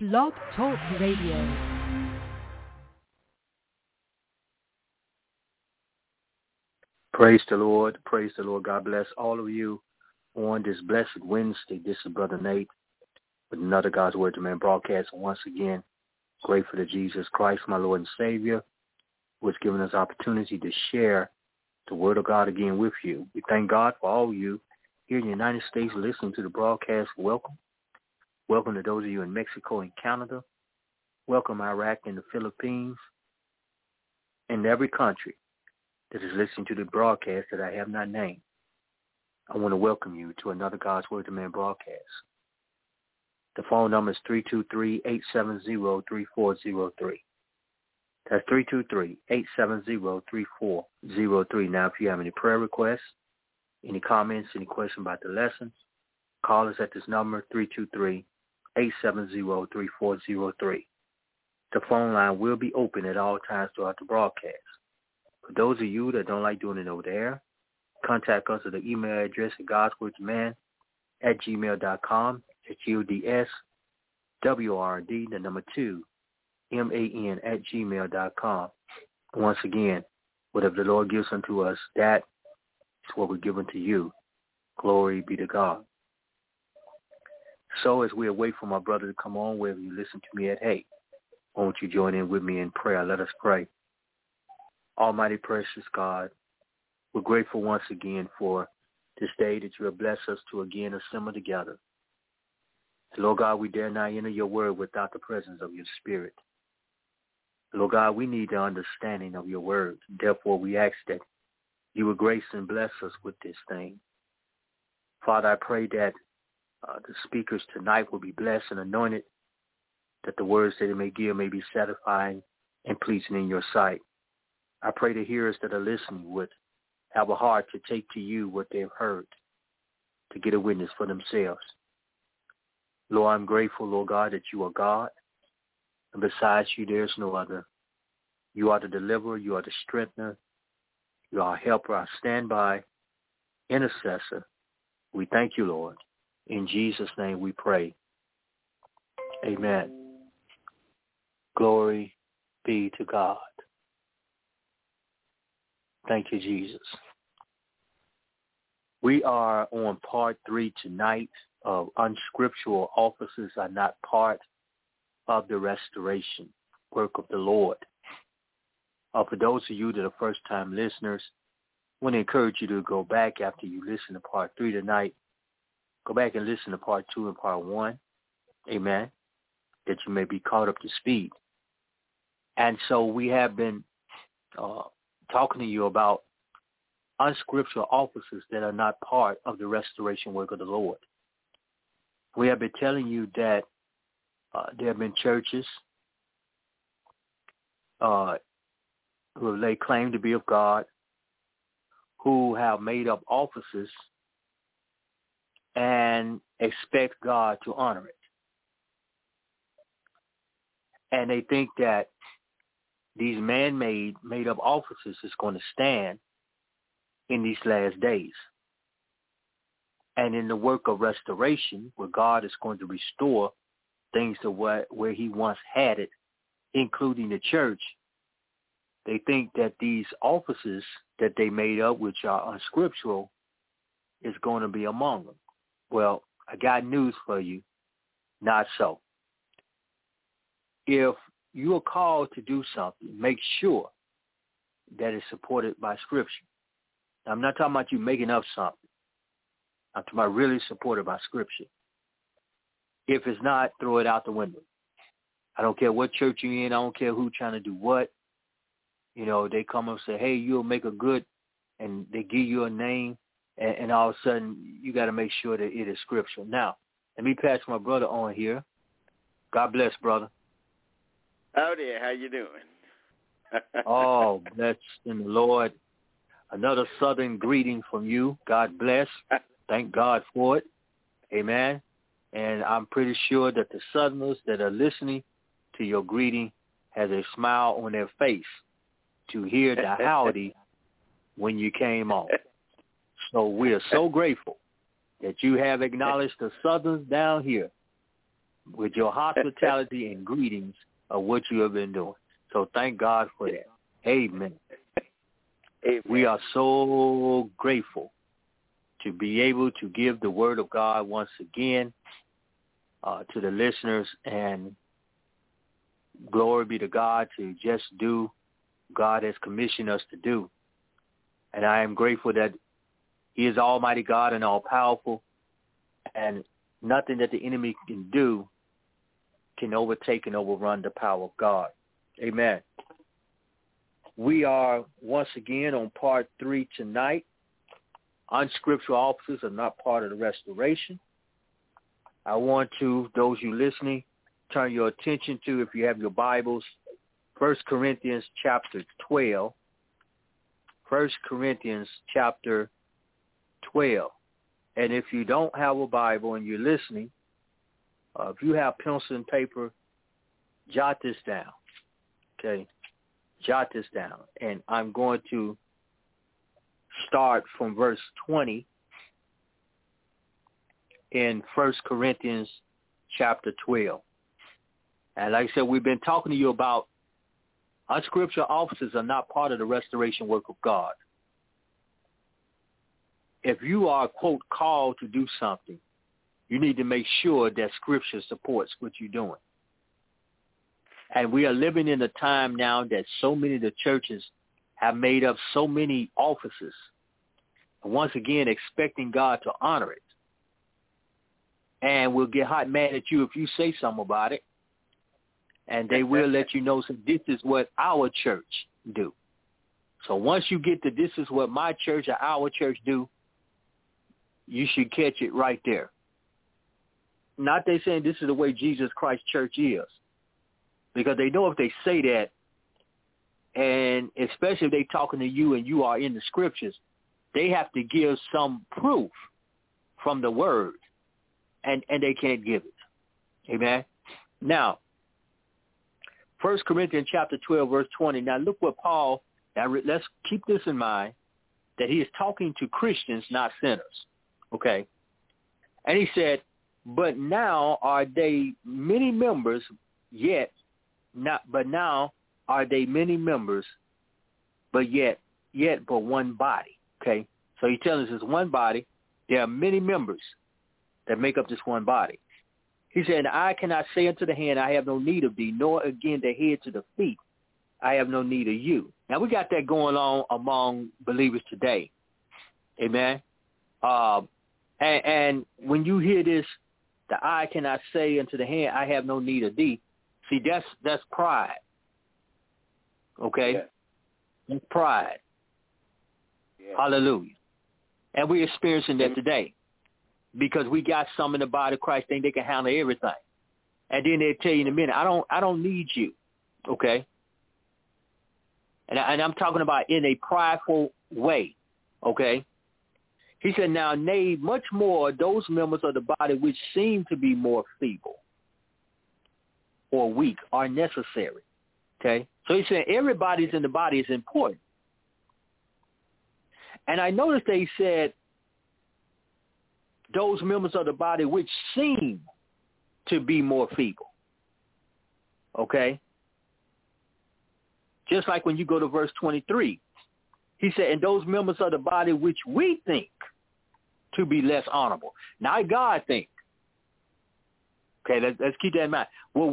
Blog Talk Radio. Praise the Lord. Praise the Lord. God bless all of you on this blessed Wednesday. This is Brother Nate with another God's Word to Man broadcast. Once again, grateful to Jesus Christ, my Lord and Savior, who has given us opportunity to share the Word of God again with you. We thank God for all of you here in the United States listening to the broadcast. Welcome. Welcome to those of you in Mexico and Canada. Welcome Iraq and the Philippines and every country that is listening to the broadcast that I have not named. I want to welcome you to another God's Word to Man broadcast. The phone number is 323-870-3403. That's 323-870-3403. Now, if you have any prayer requests, any comments, any questions about the lessons, call us at this number, 323-870-3403. The phone line will be open at all times throughout the broadcast. For those of you that don't like doing it over there, contact us at the email address at godswordman@gmail.com. It's GODSWRD2MAN@gmail.com. Once again, whatever the Lord gives unto us, that is what we're giving to you. Glory be to God. So as we await for my brother to come on, wherever you listen to me at, hey, won't you join in with me in prayer? Let us pray. Almighty precious God, we're grateful once again for this day that you have blessed us to again assemble together. Lord God, we dare not enter your word without the presence of your spirit. Lord God, we need the understanding of your word. Therefore, we ask that you would grace and bless us with this thing. Father, I pray that the speakers tonight will be blessed and anointed, that the words that they may give may be satisfying and pleasing in your sight. I pray the hearers that are listening would have a heart to take to you what they've heard, to get a witness for themselves. Lord, I'm grateful, Lord God, that you are God, and besides you, there's no other. You are the deliverer, you are the strengthener, you are our helper, our standby, intercessor. We thank you, Lord. In Jesus' name we pray. Amen. Glory be to God. Thank you, Jesus. We are on part 3 tonight of unscriptural offices are not part of the restoration work of the Lord. For those of you that are first-time listeners, I want to encourage you to go back after you listen to part 3 tonight. Go back and listen to part 2 and part 1. Amen. That you may be caught up to speed. And so we have been talking to you about unscriptural offices that are not part of the restoration work of the Lord. We have been telling you that there have been churches who lay claim to be of God, who have made up offices and expect God to honor it. And they think that these man-made, made-up offices is going to stand in these last days. And in the work of restoration, where God is going to restore things to where he once had it, including the church, they think that these offices that they made up, which are unscriptural, is going to be among them. Well, I got news for you. Not so. If you are called to do something, make sure that it's supported by Scripture. Now, I'm not talking about you making up something. I'm talking about really supported by Scripture. If it's not, throw it out the window. I don't care what church you're in. I don't care who's trying to do what. You know, they come up and say, hey, you'll make a good, and they give you a name, and all of a sudden you got to make sure that it is Scripture. Now, let me pass my brother on here. God bless, brother. Howdy, how you doing? Oh, bless in the Lord. Another Southern greeting from you. God bless. Thank God for it. Amen. And I'm pretty sure that the Southerners that are listening to your greeting has a smile on their face to hear the howdy when you came on. So we are so grateful that you have acknowledged the Southerners down here with your hospitality and greetings of what you have been doing. So thank God for that. Amen. Amen. We are so grateful to be able to give the word of God once again to the listeners, and glory be to God to just do God has commissioned us to do. And I am grateful that he is Almighty God and all-powerful, and nothing that the enemy can do can overtake and overrun the power of God. Amen. We are once again on part 3 tonight. Unscriptural officers are not part of the restoration. I want to, those you listening, turn your attention to, if you have your Bibles, 1 Corinthians chapter 12. 1 Corinthians chapter 12. And if you don't have a Bible and you're listening, if you have pencil and paper, jot this down. Okay? Jot this down. And I'm going to start from verse 20 in 1 Corinthians chapter 12. And like I said, we've been talking to you about unscriptural officers are not part of the restoration work of God. If you are, quote, called to do something, you need to make sure that Scripture supports what you're doing. And we are living in a time now that so many of the churches have made up so many offices, and once again expecting God to honor it. And will get hot mad at you if you say something about it. And they will let you know, so this is what our church do. So once you get to this is what my church or our church do, you should catch it right there. Not they saying this is the way Jesus Christ church is. Because they know if they say that, and especially if they talking to you and you are in the scriptures, they have to give some proof from the word, and they can't give it. Amen? Now, 1 Corinthians chapter 12, verse 20. Now look what Paul, now let's keep this in mind, that he is talking to Christians, not sinners. Okay? And he said, but now are they many members, but now are they many members, but yet but one body. Okay? So he tells us it's one body. There are many members that make up this one body. He said, I cannot say unto the hand, I have no need of thee, nor again the head to the feet, I have no need of you. Now, we got that going on among believers today. Amen? And when you hear this, the eye cannot say unto the hand, I have no need of thee. See, that's pride. Okay? Yeah. That's pride. Yeah. Hallelujah. And we're experiencing that today. Because we got some in the body of Christ think they can handle everything. And then they'll tell you in a minute, I don't need you. Okay? And I'm talking about in a prideful way. Okay? He said, now, nay, much more those members of the body which seem to be more feeble or weak are necessary. Okay? So he said everybody's in the body is important. And I noticed that he said, those members of the body which seem to be more feeble. Okay? Just like when you go to verse 23, he said, and those members of the body which we think to be less honorable. Not God think. Okay, let's keep that in mind. Well,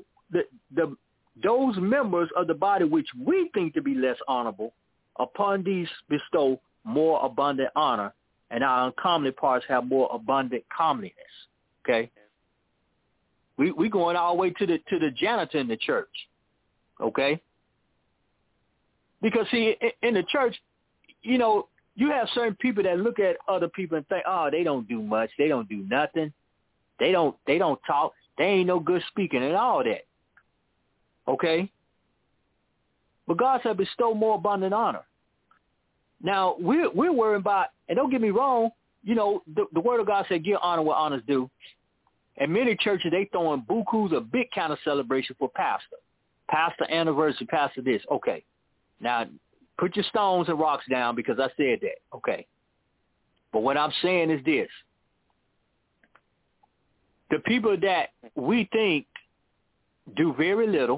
those members of the body which we think to be less honorable, upon these bestow more abundant honor, and our uncomely parts have more abundant comeliness. Okay, we going all the way to the janitor in the church. Okay, because see, in the church, you know, you have certain people that look at other people and think, oh, they don't do much, they don't do nothing, they don't talk, they ain't no good speaking and all that. Okay, but God said bestow more abundant honor. Now, we're worried about, and don't get me wrong, you know, the word of God said give honor what honors due. And many churches, they throwing bukus, a big kind of celebration for pastor. Pastor anniversary, pastor this. Okay. Now, put your stones and rocks down because I said that. Okay. But what I'm saying is this. the people that we think do very little,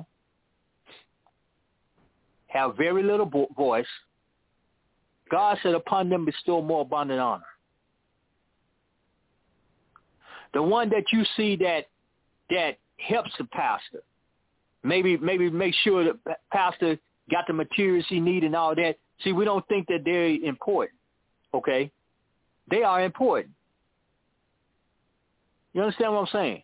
have very little voice, God said upon them bestow more abundant honor. The one that you see that helps the pastor, maybe make sure the pastor got the materials he need and all that. See, we don't think that they're important, okay? They are important. You understand what I'm saying?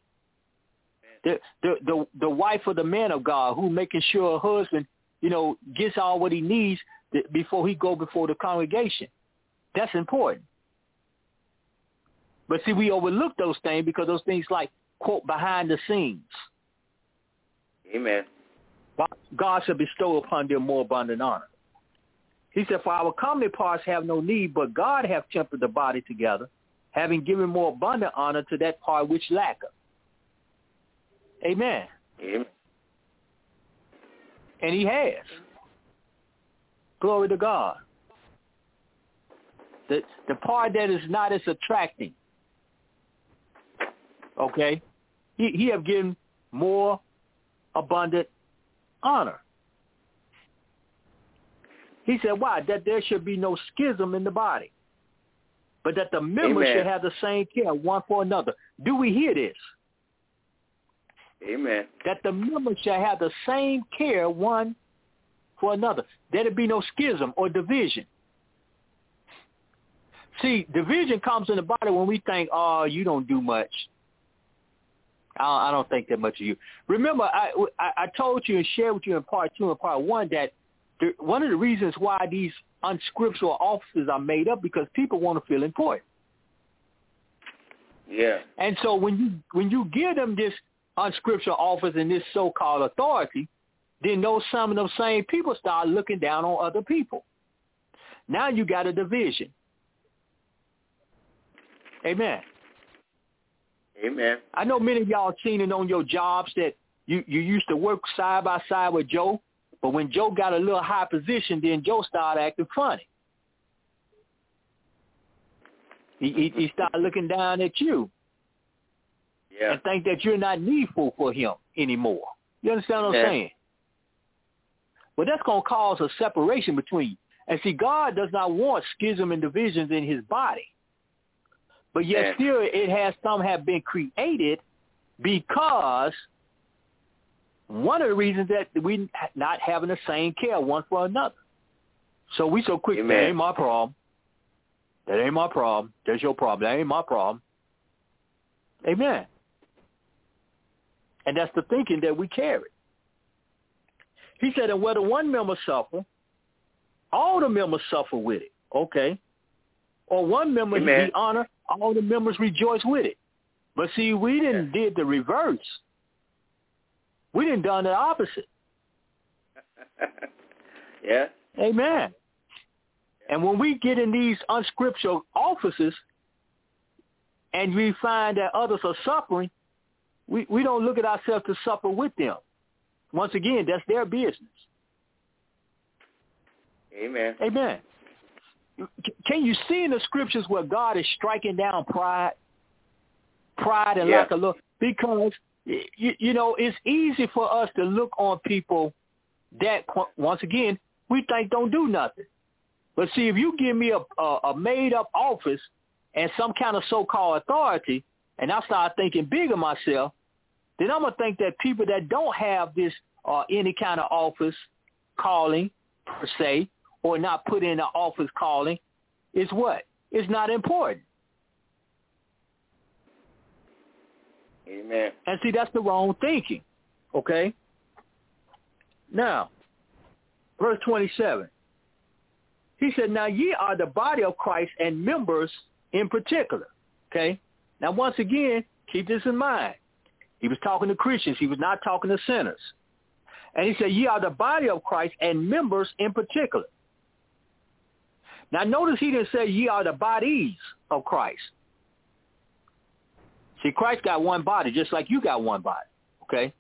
The wife of the man of God who making sure her husband, gets all what he needs before he go before the congregation. That's important. But see, we overlook those things because those things like, quote, behind the scenes. Amen. God shall bestow upon them more abundant honor. He said, for our comely parts have no need, but God hath tempered the body together, having given more abundant honor to that part which lacketh. Amen. Amen. And he has. Glory to God. The part that is not as attracting, okay, he have given more abundant honor. He said, why? That there should be no schism in the body, but that the members should have the same care one for another. Do we hear this? Amen. That the members shall have the same care one for another. There be no schism or division. See, division comes in the body when we think, oh, you don't do much. I don't think that much of you. Remember, I told you and shared with you in part 2 and part 1 that one of the reasons why these unscriptural offices are made up because people want to feel important. Yeah. And so when you give them this unscriptural office and this so-called authority, then some of those same people start looking down on other people. Now you got a division. Amen. Amen. I know many of y'all seen it on your jobs that you used to work side by side with Joe, but when Joe got a little high position, then Joe started acting funny. He started looking down at you. Yeah. And think that you're not needful for him anymore. You understand what I'm saying? But that's going to cause a separation between you. And see, God does not want schism and divisions in his body. But yet still some have been created because one of the reasons that we not having the same care one for another. So we so quick, that ain't my problem. That ain't my problem. That's your problem. That ain't my problem. Amen. And that's the thinking that we carry. He said, and whether one member suffer, all the members suffer with it. Okay. Or one member be honored, all the members rejoice with it. But see, we didn't did the reverse. We didn't done the opposite. Yeah. Amen. And when we get in these unscriptural offices and we find that others are suffering, we don't look at ourselves to suffer with them. Once again, that's their business. Amen. Amen. Can you see in the scriptures where God is striking down pride? Pride and lack of love? Because, it's easy for us to look on people that, once again, we think don't do nothing. But see, if you give me a made-up office and some kind of so-called authority, and I start thinking big of myself, then I'm going to think that people that don't have this any kind of office calling, per se, or not put in an office calling, is what? It's not important. Amen. And see, that's the wrong thinking, okay? Now, verse 27. He said, now ye are the body of Christ and members in particular, okay? Now, once again, keep this in mind. He was talking to Christians. He was not talking to sinners. And he said, ye are the body of Christ and members in particular. Now, notice he didn't say ye are the bodies of Christ. See, Christ got one body just like you got one body, okay?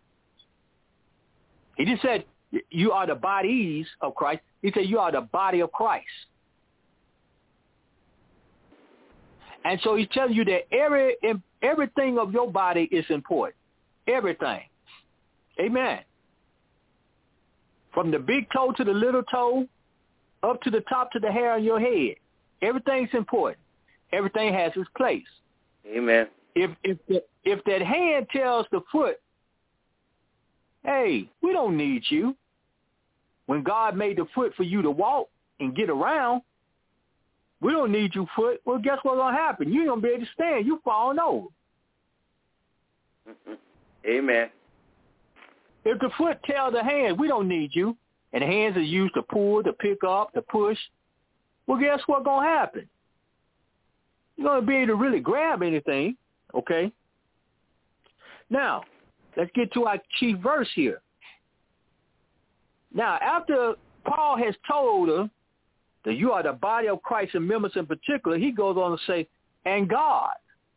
He just said you are the bodies of Christ. He said you are the body of Christ. And so he's telling you that everything of your body is important. Everything. Amen. From the big toe to the little toe, up to the top to the hair on your head. Everything's important. Everything has its place. Amen. If that hand tells the foot, hey, we don't need you. When God made the foot for you to walk and get around, we don't need you, foot. Well, guess what's going to happen? You ain't going to be able to stand. You falling over. Amen. If the foot tells the hand, we don't need you, and the hands are used to pull, to pick up, to push, well, guess what's going to happen? You're going to be able to really grab anything, okay? Now, let's get to our chief verse here. Now, after Paul has told her that you are the body of Christ and members in particular, he goes on to say, and God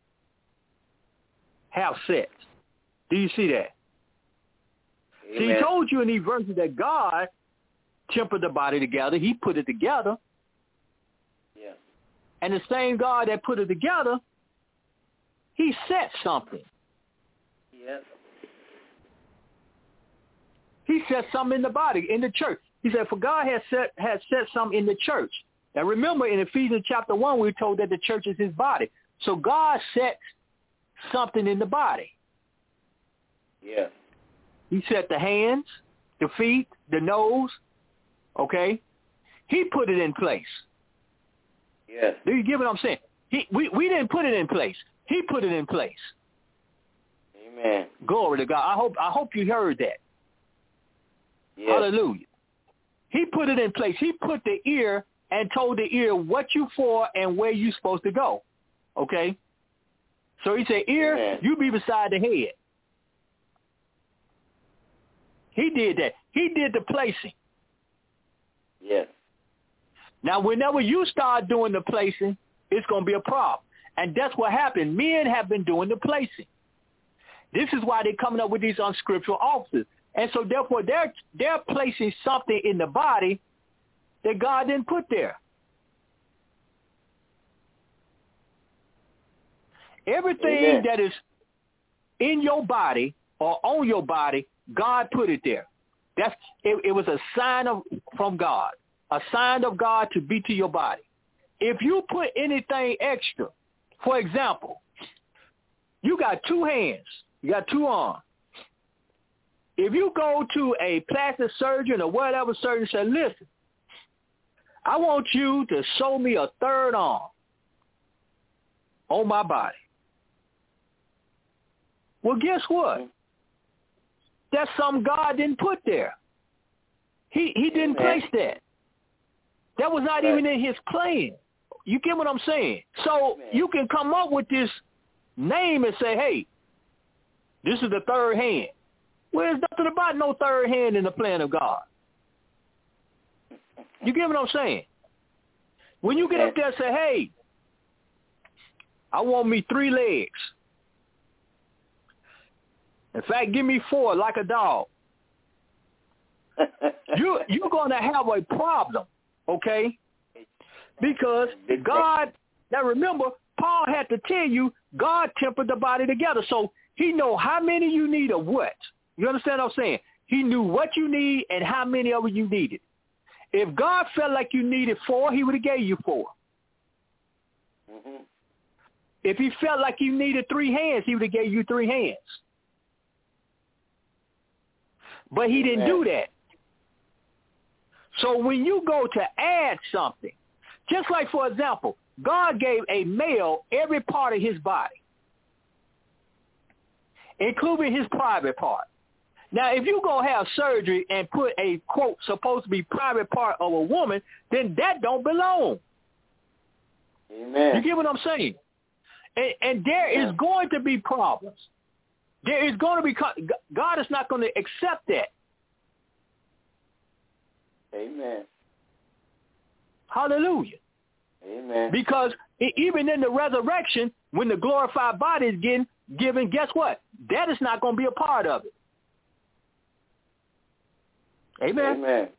have sex. Do you see that? Amen. See, he told you in these verses that God tempered the body together. He put it together. Yeah. And the same God that put it together, he set something. Yes. He set something in the body, in the church. He said, for God has set something in the church. Now remember, in Ephesians chapter 1, we were told that the church is his body. So God set something in the body. Yeah. He set the hands, the feet, the nose, okay? He put it in place. Yes. Do you get what I'm saying? We didn't put it in place. He put it in place. Amen. Glory to God. I hope you heard that. Yes. Hallelujah. He put it in place. He put the ear and told the ear what you for and where you supposed to go. Okay? So he said, ear, Amen. you be beside the head. He did that. He did the placing. Yes. Now, whenever you start doing the placing, it's going to be a problem. And that's what happened. Men have been doing the placing. This is why they're coming up with these unscriptural offices. And so, therefore, they're placing something in the body that God didn't put there. Everything Amen. that is in your body or on your body, God put it there. It was a sign from God, a sign of God to be to your body. If you put anything extra, for example, you got two hands, you got two arms. If you go to a plastic surgeon or whatever surgeon and say, listen, I want you to sew me a third arm on my body. Well, guess what? That's something God didn't put there. He didn't place that. That was not even in his plan. You get what I'm saying? So you can come up with this name and say, hey, this is the third hand. Well, there's nothing about no third hand in the plan of God. You get what I'm saying? When you get up there and say, hey, I want me 3 legs. In fact, give me 4 like a dog. You're going to have a problem, okay? Because God, now remember, Paul had to tell you, God tempered the body together. So he know how many you need of what. You understand what I'm saying? He knew what you need and how many of it you needed. If God felt like you needed 4, he would have gave you 4. Mm-hmm. If he felt like you needed 3 hands, he would have gave you 3 hands. But he didn't do that. So when you go to add something, just like, for example, God gave a male every part of his body, including his private part. Now, if you go have surgery and put a, quote, supposed to be private part of a woman, then that don't belong. Amen. You get what I'm saying? And there is going to be problems. There is going to be, God is not going to accept that. Amen. Hallelujah. Amen. Because even in the resurrection, when the glorified body is given, guess what? That is not going to be a part of it. Amen. Amen.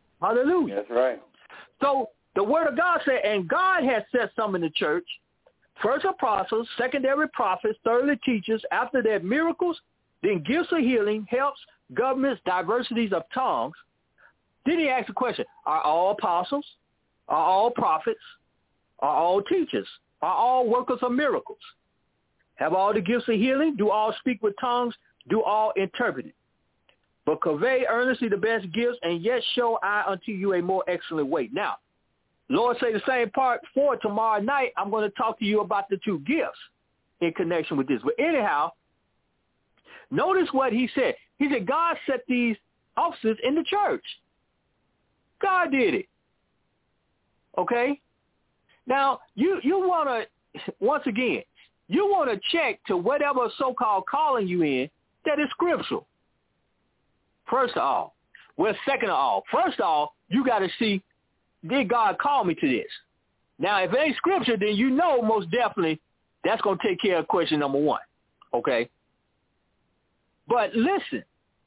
Hallelujah. That's right. So the word of God said, and God has set some in the church First apostles, secondary prophets, thirdly teachers, after that miracles, then gifts of healing, helps, governments, diversities of tongues. Then he asks the question, are all apostles? Are all prophets? Are all teachers? Are all workers of miracles? Have all the gifts of healing? Do all speak with tongues? Do all interpret it? But convey earnestly the best gifts, and yet show I unto you a more excellent way. Now, Lord say the same part for tomorrow night. I'm going to talk to you about the two gifts in connection with this. But anyhow, notice what he said. He said God set these offices in the church. God did it. Okay? Now, you want to, once again, you want to check to whatever so-called calling you in that is scriptural. First of all. Well, second of all. First of all, you got to see, did God call me to this? Now, if it ain't scripture, then you know most definitely that's going to take care of question number one. Okay? But listen.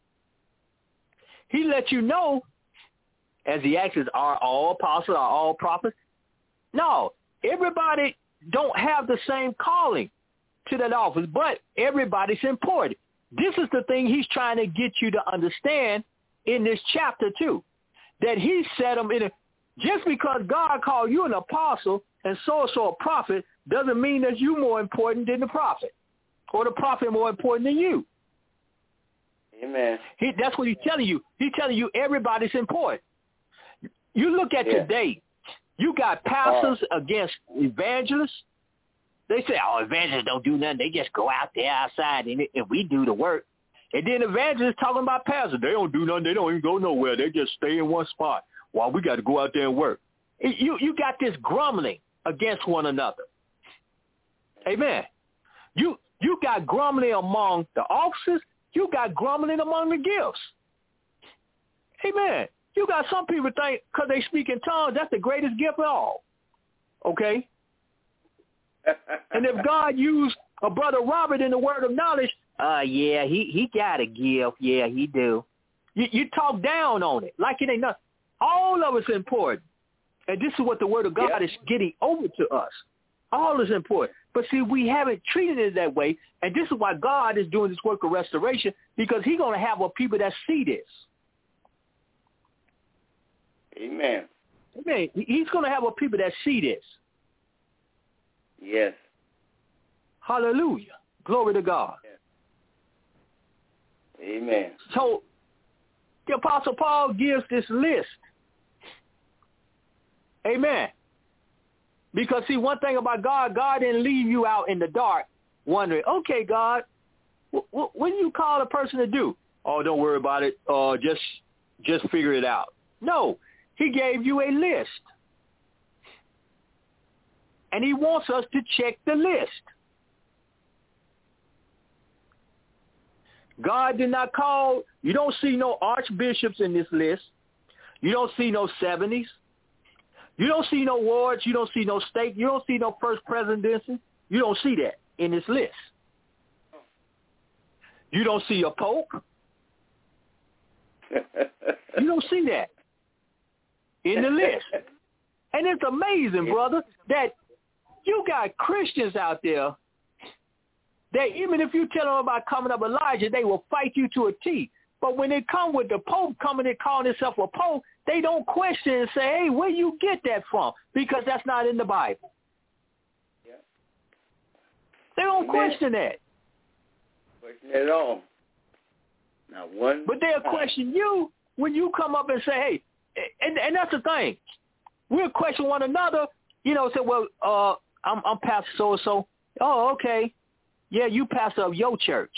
He let you know, as he asks, are all apostles, are all prophets? No, everybody don't have the same calling to that office, but everybody's important. This is the thing he's trying to get you to understand in this chapter too, that he set them in a, just because God called you an apostle and so a prophet doesn't mean that you're more important than the prophet or the prophet more important than you. Amen. That's what he's telling you. He's telling you everybody's important. You look at today, you got pastors against evangelists. They say, oh, evangelists don't do nothing. They just go out there outside and we do the work. And then evangelists talking about pastors. They don't do nothing. They don't even go nowhere. They just stay in one spot while we got to go out there and work. You got this grumbling against one another. Amen. You got grumbling among the officers. You got grumbling among the gifts. Amen. You got some people think because they speak in tongues, that's the greatest gift of all. Okay? And if God used a brother Robert in the word of knowledge, yeah, he got a gift. Yeah, he do. You talk down on it like it ain't nothing. All of it's important. And this is what the word of God is getting over to us. All is important. But see, we haven't treated it that way. And this is why God is doing this work of restoration, because he's going to have a people that see this. Amen. Amen. He's going to have a people that see this. Yes. Hallelujah. Glory to God. Yes. Amen. So the Apostle Paul gives this list. Amen. Because, see, one thing about God, God didn't leave you out in the dark wondering, okay, God, what do you call a person to do? Oh, don't worry about it. Just figure it out. No, he gave you a list. And he wants us to check the list. God did not call, you don't see no archbishops in this list. You don't see no 70s. You don't see no wards. You don't see no state. You don't see no first presidency. You don't see that in this list. You don't see a pope. You don't see that in the list. And it's amazing, brother, that you got Christians out there that even if you tell them about coming up Elijah, they will fight you to a T. But when they come with the Pope coming and calling himself a Pope, they don't question and say, hey, where you get that from? Because that's not in the Bible. Yeah. They don't question that. Question at all. Not one. But they'll question you when you come up and say, hey, and that's the thing. We'll question one another, say, well, I'm pastor so-and-so. Oh, okay. Yeah, you pastor of your church.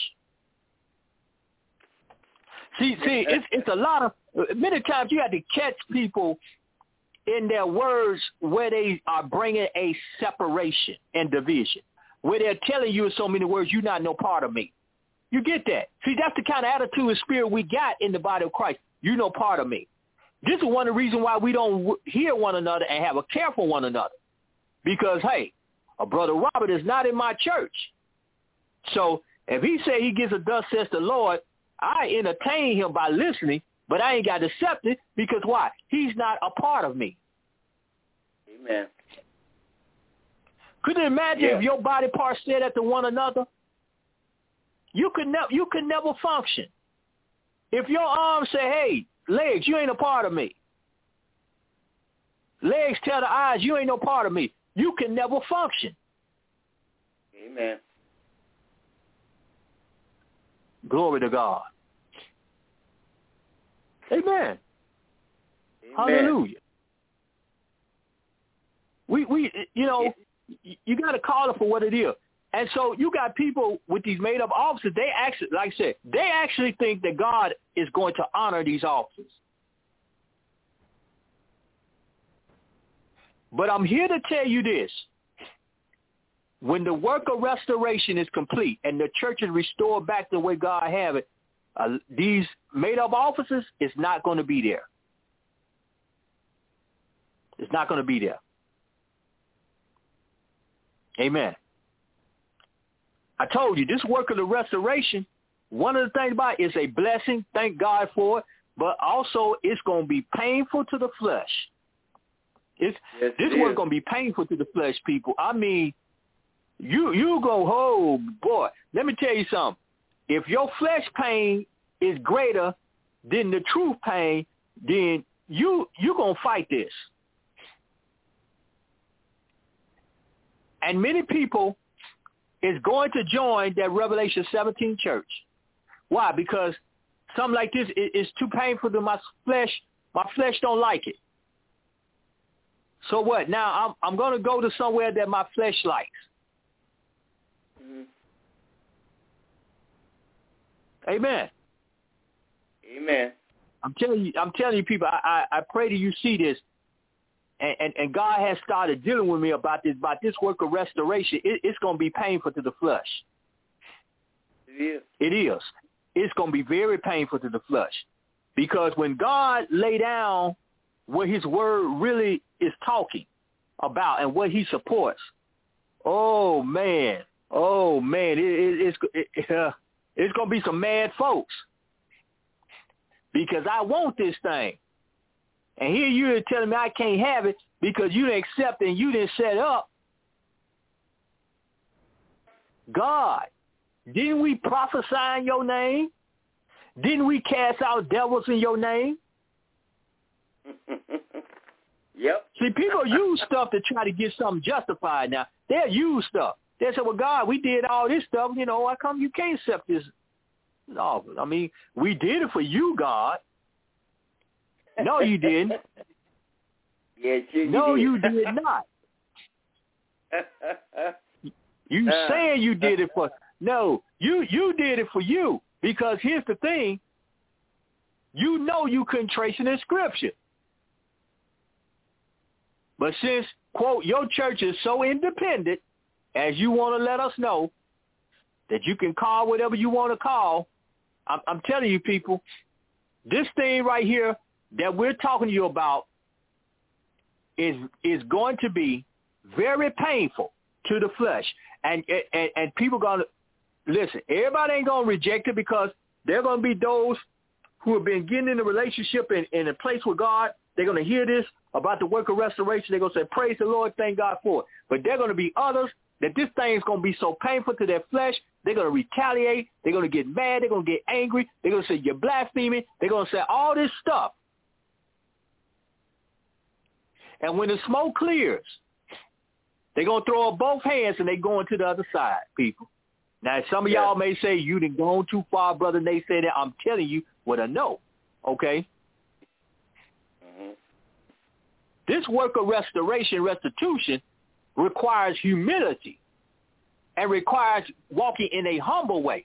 See, it's a lot of, many times you have to catch people in their words where they are bringing a separation and division, where they're telling you in so many words, you're not no part of me. You get that? See, that's the kind of attitude and spirit we got in the body of Christ. You're no part of me. This is one of the reasons why we don't hear one another and have a care for one another. Because, hey, a brother Robert is not in my church. So if he say he gets a thus says the Lord, I entertain him by listening, but I ain't got to accept it because why? He's not a part of me. Amen. Could you imagine if your body parts said that to one another? You could never function. If your arms say, hey, legs, you ain't a part of me. Legs tell the eyes, you ain't no part of me. You can never function. Amen. Glory to God. Amen. Hallelujah. We you got to call it for what it is. And so you got people with these made-up offices, they actually, like I said, they actually think that God is going to honor these offices. But I'm here to tell you this. When the work of restoration is complete and the church is restored back the way God have it, these made-up offices is not going to be there. It's not going to be there. Amen. I told you, this work of the restoration, one of the things about it is a blessing. Thank God for it. But also, it's going to be painful to the flesh. This work going to be painful to the flesh, people. I mean, you go, oh, boy. Let me tell you something. If your flesh pain is greater than the truth pain, then you're going to fight this. And many people is going to join that Revelation 17 church. Why? Because something like this is too painful to my flesh. My flesh don't like it. So what? Now I'm going to go to somewhere that my flesh likes. Mm-hmm. Amen. Amen. I'm telling you, people. I pray that you see this. And God has started dealing with me about this work of restoration. It's going to be painful to the flesh. It is. It is. It's going to be very painful to the flesh. Because when God lay down what his word really is talking about and what he supports, oh, man, it's going to be some mad folks. Because I want this thing. And here you're telling me I can't have it because you didn't accept and you didn't set up. God, didn't we prophesy in your name? Didn't we cast out devils in your name? Yep. See, people use stuff to try to get something justified now. They'll use stuff. They say, well, God, we did all this stuff. You know, how come you can't accept this? No, I mean, we did it for you, God. No, you didn't. Yes, you did not. You saying you did it for no, you did it for you. Because here's the thing, you know you couldn't trace it in Scripture. But since, quote, your church is so independent, as you want to let us know, that you can call whatever you want to call, I'm telling you, people, this thing right here that we're talking to you about is going to be very painful to the flesh. And people going to, listen, everybody ain't going to reject it because there are going to be those who have been getting in a relationship in a place with God. They're going to hear this about the work of restoration. They're going to say, praise the Lord, thank God for it. But there are going to be others that this thing is going to be so painful to their flesh, they're going to retaliate. They're going to get mad. They're going to get angry. They're going to say, you're blaspheming. They're going to say all this stuff. And when the smoke clears, they're going to throw up both hands and they're going to the other side, people. Now, some of y'all may say, you done gone too far, brother. And they say that. I'm telling you what I know, okay? Mm-hmm. This work of restitution, requires humility and requires walking in a humble way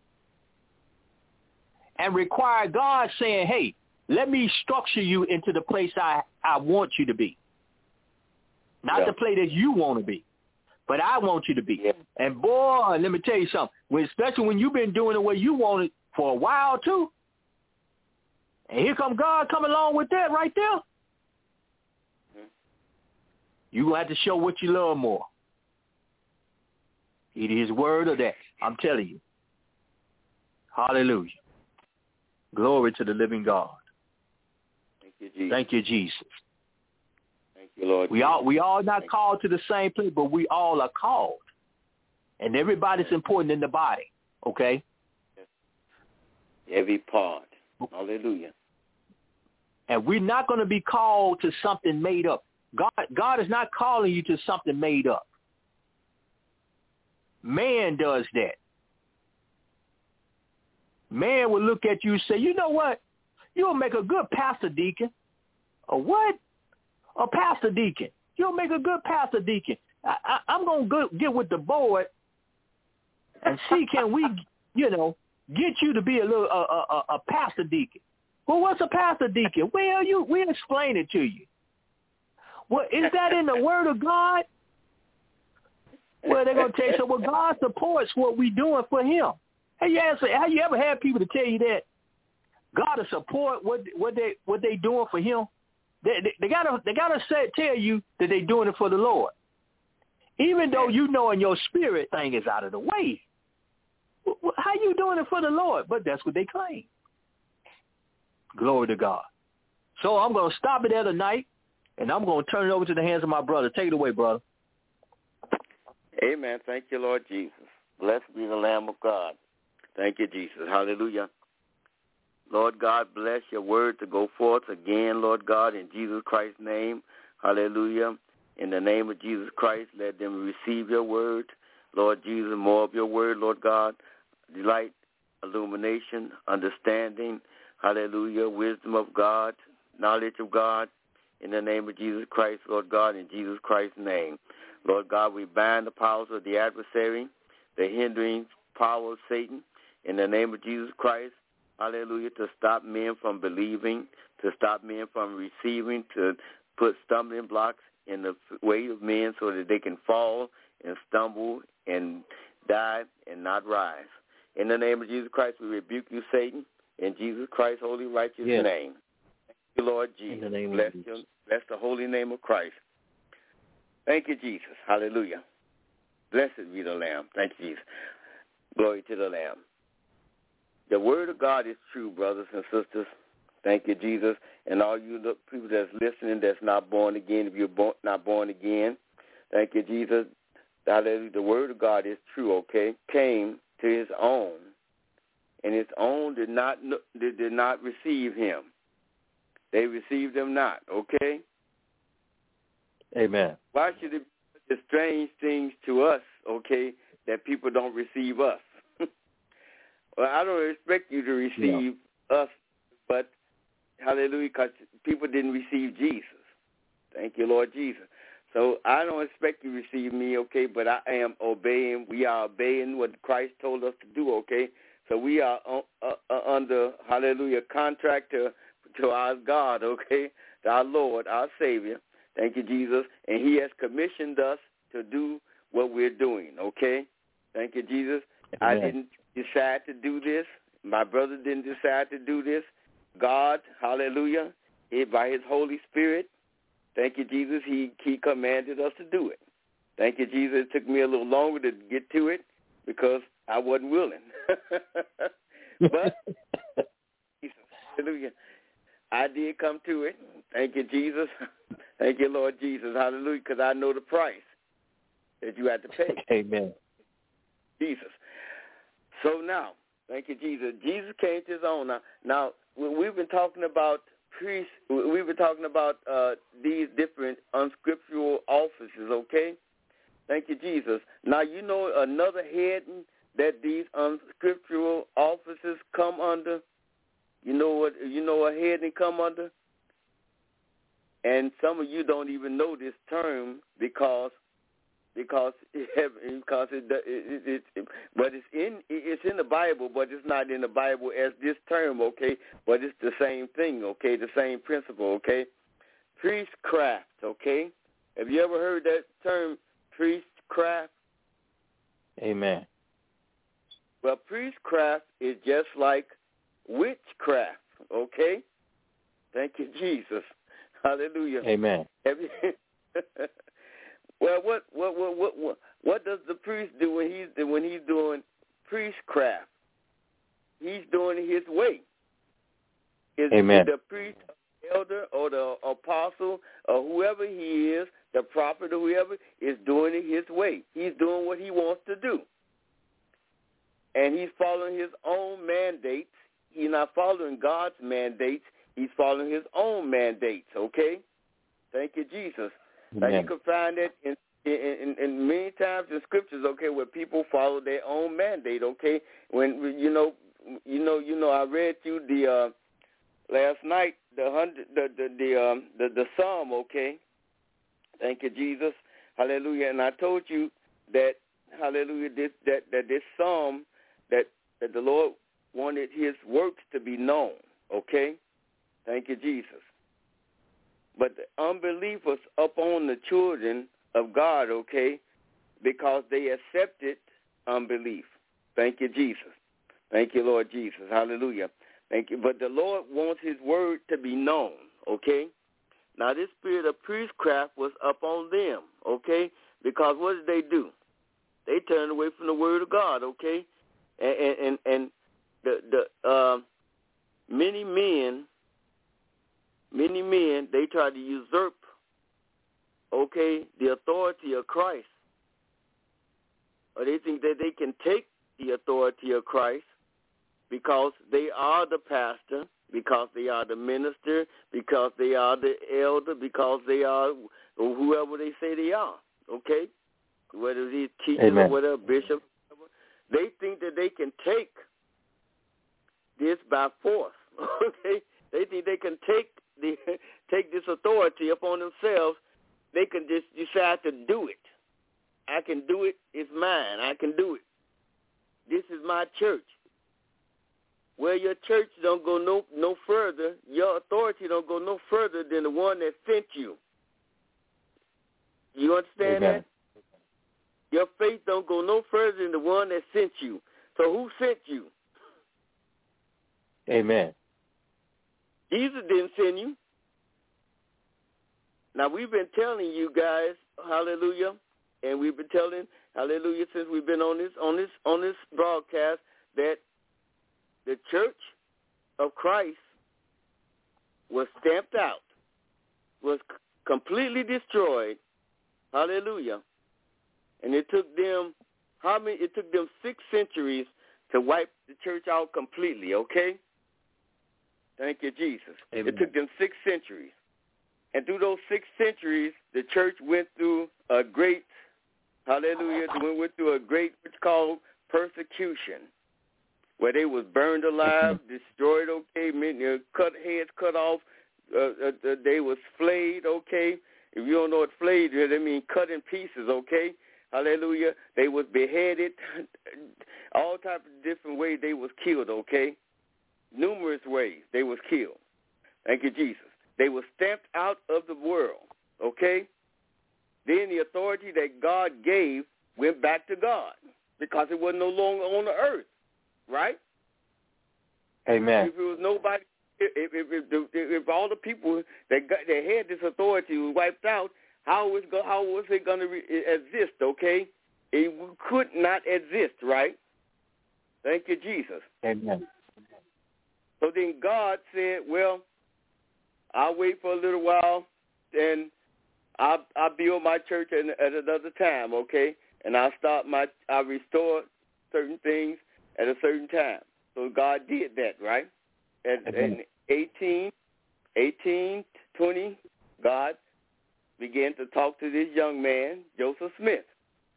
and require God saying, hey, let me structure you into the place I want you to be. Not the place that you want to be, but I want you to be. Yeah. And boy, let me tell you something, especially when you've been doing the way you want it for a while too, and here come God coming along with that right there. You're going to have to show what you love more. Either his word or that. I'm telling you. Hallelujah. Glory to the living God. Thank you, Jesus. Thank you, Jesus. Thank you, Lord. We all not called to the same place, but we all are called. And everybody's important in the body, okay? Every part. Hallelujah. And we're not going to be called to something made up. God is not calling you to something made up. Man does that. Man will look at you and say, you know what? You'll make a good pastor deacon. A what? A pastor deacon. You'll make a good pastor deacon. I'm going to get with the board and see can we, get you to be a pastor deacon. Well, what's a pastor deacon? Well, we'll explain it to you. Well, is that in the Word of God? Well, they're going to tell you, so God supports what we're doing for him. Have you ever had people to tell you that God will support what they doing for him? They gotta tell you that they're doing it for the Lord, even though you know in your spirit thing is out of the way. How you doing it for the Lord? But that's what they claim. Glory to God. So I'm going to stop it there tonight, and I'm going to turn it over to the hands of my brother. Take it away, brother. Amen. Thank you, Lord Jesus. Blessed be the Lamb of God. Thank you, Jesus. Hallelujah. Lord God, bless your word to go forth again, Lord God, in Jesus Christ's name. Hallelujah. In the name of Jesus Christ, let them receive your word. Lord Jesus, more of your word, Lord God. Delight, illumination, understanding. Hallelujah. Wisdom of God, knowledge of God. In the name of Jesus Christ, Lord God, in Jesus Christ's name. Lord God, we bind the powers of the adversary, the hindering power of Satan. In the name of Jesus Christ, hallelujah, to stop men from believing, to stop men from receiving, to put stumbling blocks in the way of men so that they can fall and stumble and die and not rise. In the name of Jesus Christ, we rebuke you, Satan, in Jesus Christ's holy, righteous name. Thank you, Lord Jesus. In the name bless of Jesus. you. Bless the holy name of Christ. Thank you, Jesus. Hallelujah. Blessed be the Lamb. Thank you, Jesus. Glory to the Lamb. The word of God is true, brothers and sisters. Thank you, Jesus. And all you people that's listening that's not born again, if you're not born again, thank you, Jesus. Hallelujah. The word of God is true, okay? Came to his own, and his own did not receive him. They received him not, okay? Amen. Why should it be strange things to us, okay, that people don't receive us? Well, I don't expect you to receive us, but hallelujah, because people didn't receive Jesus. Thank you, Lord Jesus. So I don't expect you to receive me, okay, but I am obeying. We are obeying what Christ told us to do, okay? So we are under, hallelujah, contract to our God, okay, to our Lord, our Savior. Thank you, Jesus. And he has commissioned us to do what we're doing, okay? Thank you, Jesus. Amen. I didn't decide to do this. My brother didn't decide to do this. God, hallelujah, by his Holy Spirit, thank you, Jesus, he commanded us to do it. Thank you, Jesus. It took me a little longer to get to it because I wasn't willing. But, hallelujah, I did come to it. Thank you, Jesus. Thank you, Lord Jesus. Hallelujah, because I know the price that you had to pay. Amen. Jesus. So now, thank you, Jesus. Jesus came to his own. Now we've been talking about priests. We've been talking about these different unscriptural offices, okay? Thank you, Jesus. Now, you know another heading that these unscriptural offices come under? You know what heading come under? And some of you don't even know this term because but it's in the Bible, but it's not in the Bible as this term, okay? But it's the same thing, okay? The same principle, okay? Priestcraft, okay? Have you ever heard that term, priestcraft? Amen. Well, priestcraft is just like witchcraft, okay? Thank you, Jesus. Hallelujah. Amen. Well, what does the priest do when he's doing priestcraft? He's doing it his way. Amen. The priest elder or the apostle or whoever he is, the prophet or whoever, is doing it his way. He's doing what he wants to do. And he's following his own mandates. He's not following God's mandates. He's following his own mandates, okay? Thank you, Jesus. Now, you can find that in many times in scriptures, okay, where people follow their own mandate, okay? When, I read you the last night, the Psalm, okay? Thank you, Jesus. Hallelujah. And I told you that, hallelujah, that this Psalm, that the Lord wanted his works to be known, okay? Thank you, Jesus. But the unbelief was upon the children of God, okay, because they accepted unbelief. Thank you, Jesus. Thank you, Lord Jesus. Hallelujah. Thank you. But the Lord wants his word to be known, okay? Now, this spirit of priestcraft was upon them, okay, because what did they do? They turned away from the word of God, okay? And the many men, they try to usurp, okay, the authority of Christ. Or they think that they can take the authority of Christ because they are the pastor, because they are the minister, because they are the elder, because they are whoever they say they are, okay? Whether he's teacher or whatever, bishop, they think that they can take this by force, okay? They think they can take this authority upon themselves. They can just decide to do it. I can do it. It's mine. I can do it. This is my church. Well, your church don't go no further. Your authority don't go no further than the one that sent you. You understand that? Your faith don't go no further than the one that sent you. So who sent you? Amen. Jesus didn't send you. Now, we've been telling you guys, hallelujah, and we've been telling, hallelujah, since we've been on this broadcast, that the church of Christ was stamped out, was completely destroyed, hallelujah, and it took them, It took them 6 centuries to wipe the church out completely, okay? Thank you, Jesus. Amen. It took them 6 centuries. And through those 6 centuries, the church went through a great, hallelujah, went through a great, what's called persecution, where they was burned alive, destroyed, okay, heads cut off, they was flayed, okay. If you don't know what flayed is, that means cut in pieces, okay. Hallelujah. They was beheaded, all types of different ways they was killed, okay. Numerous ways they was killed. Thank you, Jesus. They were stamped out of the world, okay? Then the authority that God gave went back to God because it was no longer on the earth, right? Amen. If it was nobody, if all the people that had this authority was wiped out, how was it going to exist, okay? It could not exist, right? Thank you, Jesus. Amen. So then God said, well, I'll wait for a little while, and I'll build my church at another time, okay? And I'll restore certain things at a certain time. So God did that, right? In 1820, God began to talk to this young man, Joseph Smith.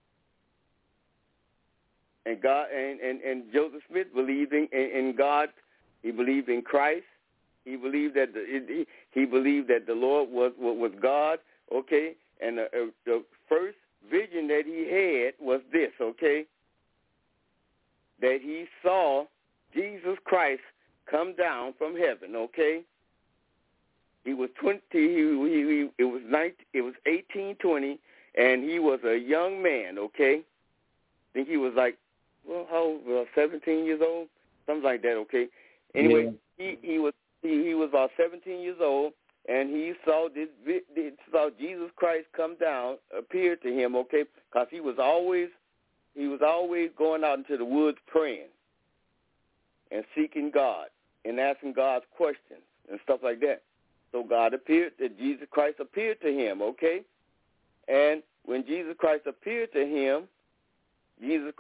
And God and Joseph Smith believed in God. He believed in Christ. He believed that the Lord was God, okay? And the first vision that he had was this, okay? That he saw Jesus Christ come down from heaven, okay? He was 20. It was 1820, and he was a young man, okay? I think he was like, how old? 17 years old, something like that, okay? Anyway, yeah. He was about 17 years old, and he saw Jesus Christ come down, appear to him, okay? Because he was always going out into the woods praying and seeking God and asking God's questions and stuff like that. So Jesus Christ appeared to him, okay? And when Jesus Christ appeared to him, and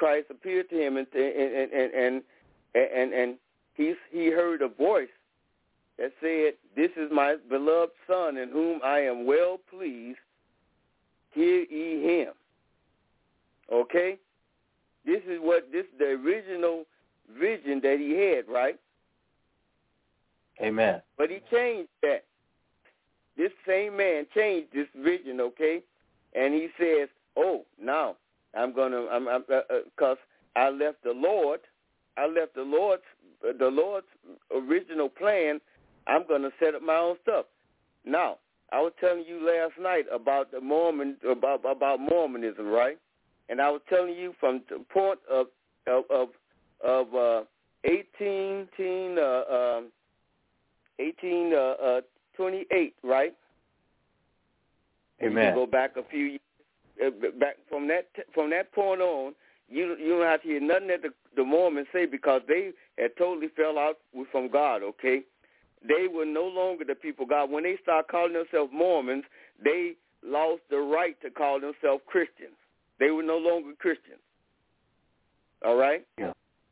he heard a voice that said, "This is my beloved Son, in whom I am well pleased. Hear ye him." Okay? This is the original vision that he had, right? Amen. But he changed that. This same man changed this vision, okay? And he says, "Oh, now I'm because I left the Lord's original plan. I'm gonna set up my own stuff." Now, I was telling you last night about the about Mormonism, right? And I was telling you from the point of 1828, right? Amen. You can go back a few years. Back from that point on, you don't have to hear nothing that the Mormons say, because they had totally fell out from God. Okay, they were no longer the people of God. When they started calling themselves Mormons, they lost the right to call themselves Christians. They were no longer Christians. All right? Yeah.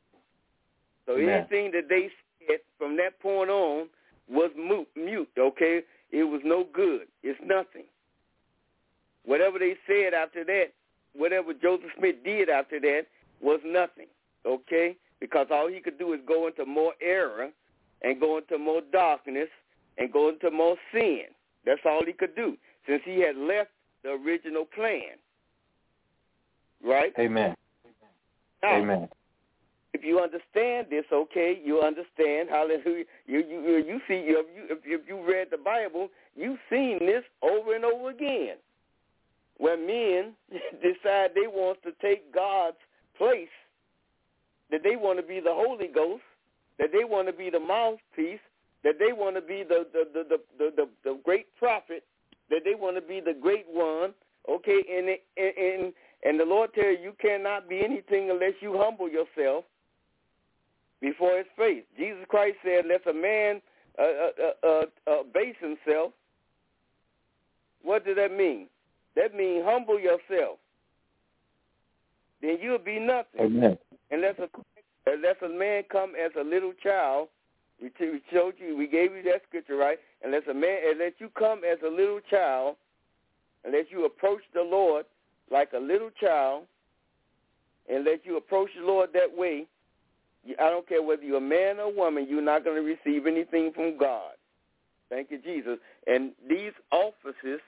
So Amen. anything that they said from that point on was mute, okay? It was no good. It's nothing. Whatever they said after that, whatever Joseph Smith did after that was nothing, okay? Because all he could do is go into more error and go into more darkness and go into more sin. That's all he could do, since he had left the original plan. Right? Amen. Now, Amen. if you understand this, okay, you understand. Hallelujah. You see, if you read the Bible, you've seen this over and over again, where men decide they want to take God's place, that they want to be the Holy Ghost, that they want to be the mouthpiece, that they want to be the great prophet, that they want to be the great one, okay, and the Lord tells you cannot be anything unless you humble yourself before his face. Jesus Christ said, "Let a man base himself." What does that mean? That means humble yourself. Then you'll be nothing. Amen. Unless a man come as a little child. We showed you, we gave you that scripture, right? Unless you come as a little child, unless you approach the Lord like a little child, and let you approach the Lord that way, I don't care whether you're a man or woman, you're not going to receive anything from God. Thank you, Jesus. And these offices,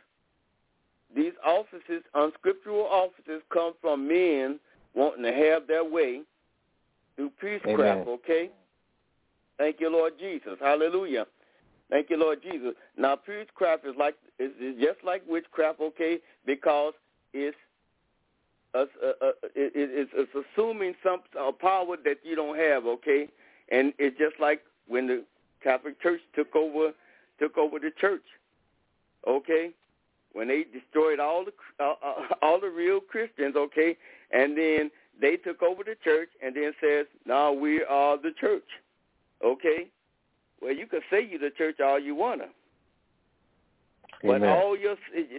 unscriptural offices, come from men wanting to have their way through priestcraft, okay? Thank you, Lord Jesus. Hallelujah. Thank you, Lord Jesus. Now, priestcraft is just like witchcraft, okay, because it's assuming a power that you don't have, okay? And it's just like when the Catholic Church took over the church, okay? When they destroyed all the real Christians, okay, and then they took over the church and then says, "Now we are the church," okay? Well, you can say you're the church all you wanna, but all your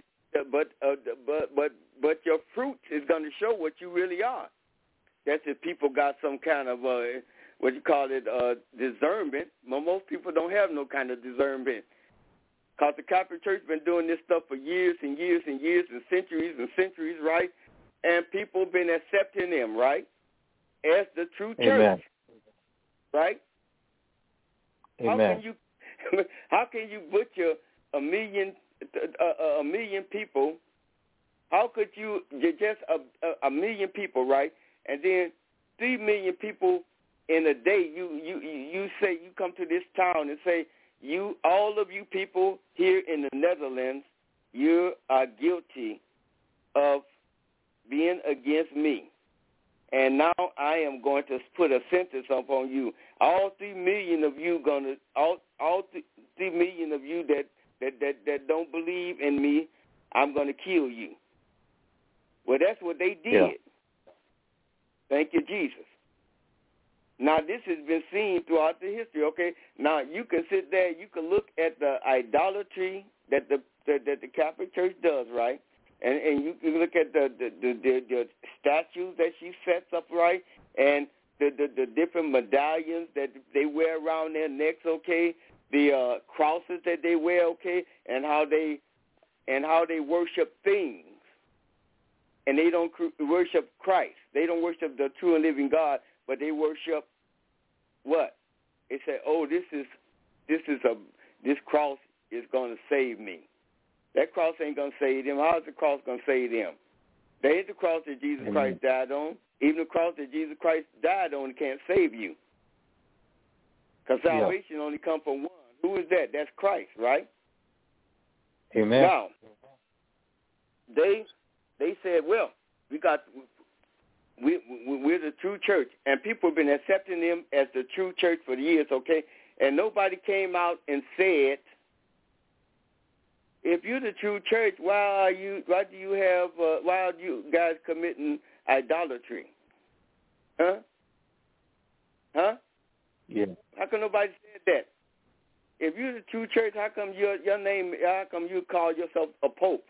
but your fruit is going to show what you really are. That's if people got some kind of discernment. Well, most people don't have no kind of discernment, because the Catholic Church been doing this stuff for years and years and years and centuries, right? And people been accepting them, right, as the true church. Amen. Right? Amen. How can you butcher a million people? How could you just a million people, right? And then 3 million people in a day. You say, you come to this town and say, all of you people here in the Netherlands, you are guilty of being against me. And now I am going to put a sentence upon you. All 3 million of you all 3 million of you that don't believe in me, I'm going to kill you. Well, that's what they did. Yeah. Thank you, Jesus. Now, this has been seen throughout the history, okay? Now, you can sit there, you can look at the idolatry that the Catholic Church does, right? And you can look at the statues that she sets up, right? And the different medallions that they wear around their necks, okay? The crosses that they wear, okay? And how they worship things. And they don't worship Christ. They don't worship the true and living God, but they worship what? They say, "Oh, this cross is going to save me." That cross ain't going to save them. How is the cross going to save them? That ain't the cross that Jesus Christ died on. Even the cross that Jesus Christ died on can't save you. Because salvation only comes from one. Who is that? That's Christ, right? Amen. Now, they said, well, we're the true church, and people have been accepting them as the true church for years, okay? And nobody came out and said, if you're the true church, why are you guys committing idolatry? Huh? Yeah. How come nobody said that? If you're the true church, how come you call yourself a pope?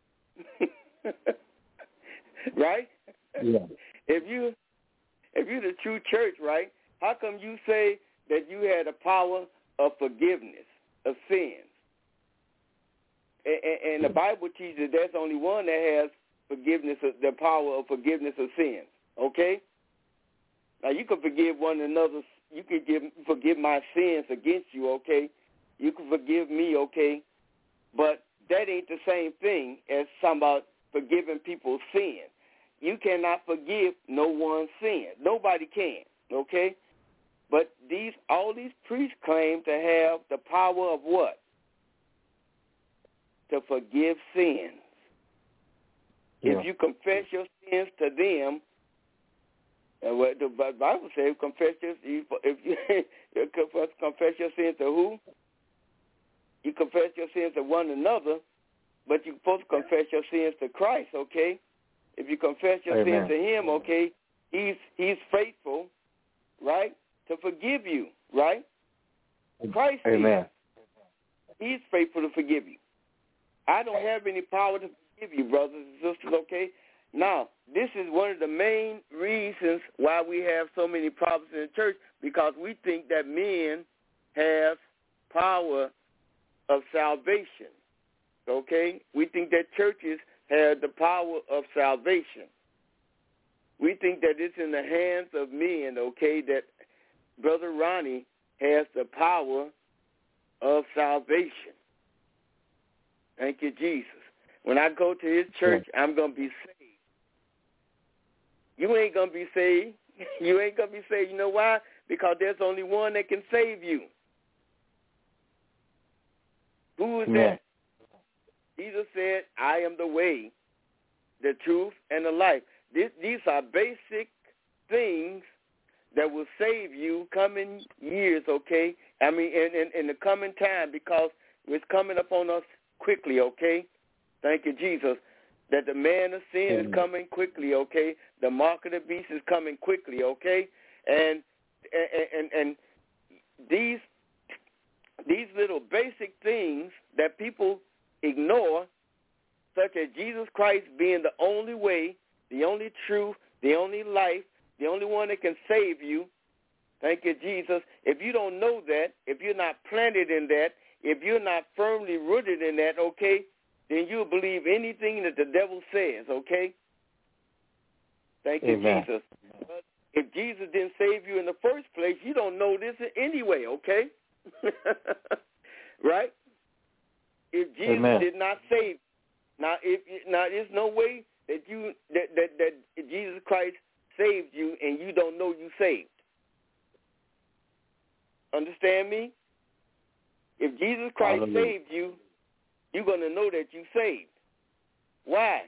Right? Yeah. If you're the true church, right, how come you say that you had the power of forgiveness of sins? And the Bible teaches there's only one that has the power of forgiveness of sins. Okay? Now you can forgive one another. You can forgive my sins against you. Okay? You can forgive me. Okay? But that ain't the same thing as talking about forgiving people's sins. You cannot forgive no one's sin. Nobody can. Okay? But all these priests claim to have the power of what? To forgive sins. Yeah. If you confess your sins to them, and what the Bible says, confess your sins to who? You confess your sins to one another, but you're supposed to confess your sins to Christ, okay? If you confess your sins to him, okay, he's faithful, right, to forgive you, right? Christ is. He's faithful to forgive you. I don't have any power to forgive you, brothers and sisters, okay? Now, this is one of the main reasons why we have so many problems in the church, because we think that men have power of salvation, okay? We think that churches have the power of salvation. We think that it's in the hands of men, okay, that Brother Ronnie has the power of salvation. Thank you, Jesus. When I go to his church, I'm going to be saved. You ain't going to be saved. You ain't going to be saved. You know why? Because there's only one that can save you. Who is that? Jesus said, I am the way, the truth, and the life. These are basic things that will save you coming years, okay? I mean, in the coming time, because it's coming upon us quickly, okay? Thank you, Jesus. That the man of sin is coming quickly, okay? The mark of the beast is coming quickly, okay? And these little basic things that people ignore, such as Jesus Christ being the only way, the only truth, the only life, the only one that can save you. Thank you, Jesus. If you don't know that, if you're not planted in that, if you're not firmly rooted in that, okay, then you'll believe anything that the devil says, okay? Thank you, Jesus. But if Jesus didn't save you in the first place, you don't know this anyway, okay? Right? If Jesus did not save, now there's no way that that Jesus Christ saved you and you don't know you saved. Understand me? If Jesus Christ saved you, you're going to know that you saved. Why?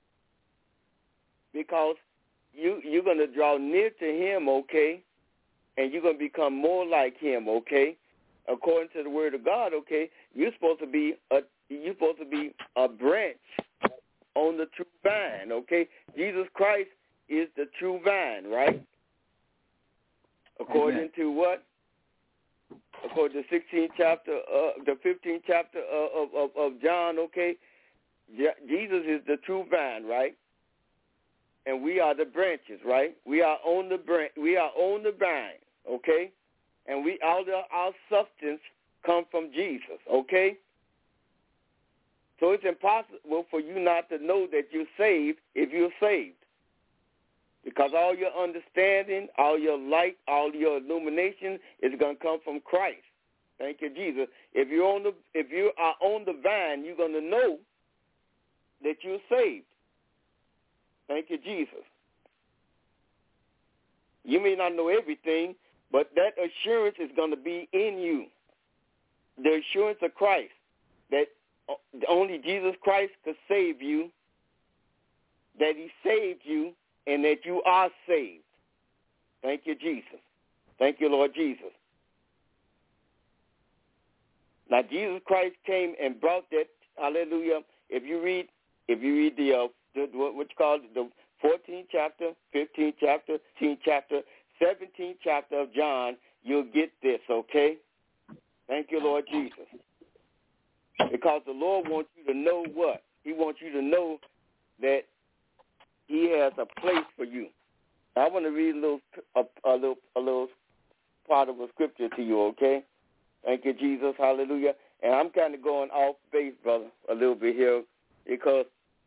Because you're going to draw near to him, okay, and you're going to become more like him, okay? According to the word of God, okay, you're supposed to be a branch on the true vine, okay? Jesus Christ is the true vine, right? According to what? According to the 16th chapter, the 15th chapter of John, okay? Jesus is the true vine, right? And we are the branches, right? We are on the vine, okay? And our substance come from Jesus, okay? So it's impossible for you not to know that you're saved if you're saved. Because all your understanding, all your light, all your illumination is going to come from Christ. Thank you, Jesus. If you are on the vine, you're going to know that you're saved. Thank you, Jesus. You may not know everything, but that assurance is going to be in you. The assurance of Christ, that only Jesus Christ could save you, that he saved you, and that you are saved. Thank you, Jesus. Thank you, Lord Jesus. Now, Jesus Christ came and brought that, hallelujah. If you read the what you call it, the 14th chapter, 15th chapter, 16th chapter, 17th chapter of John, you'll get this, okay? Thank you, Lord Jesus. Because the Lord wants you to know what? He wants you to know that he has a place for you. I want to read a little part of a scripture to you, okay? Thank you, Jesus. Hallelujah. And I'm kind of going off base, brother, a little bit here because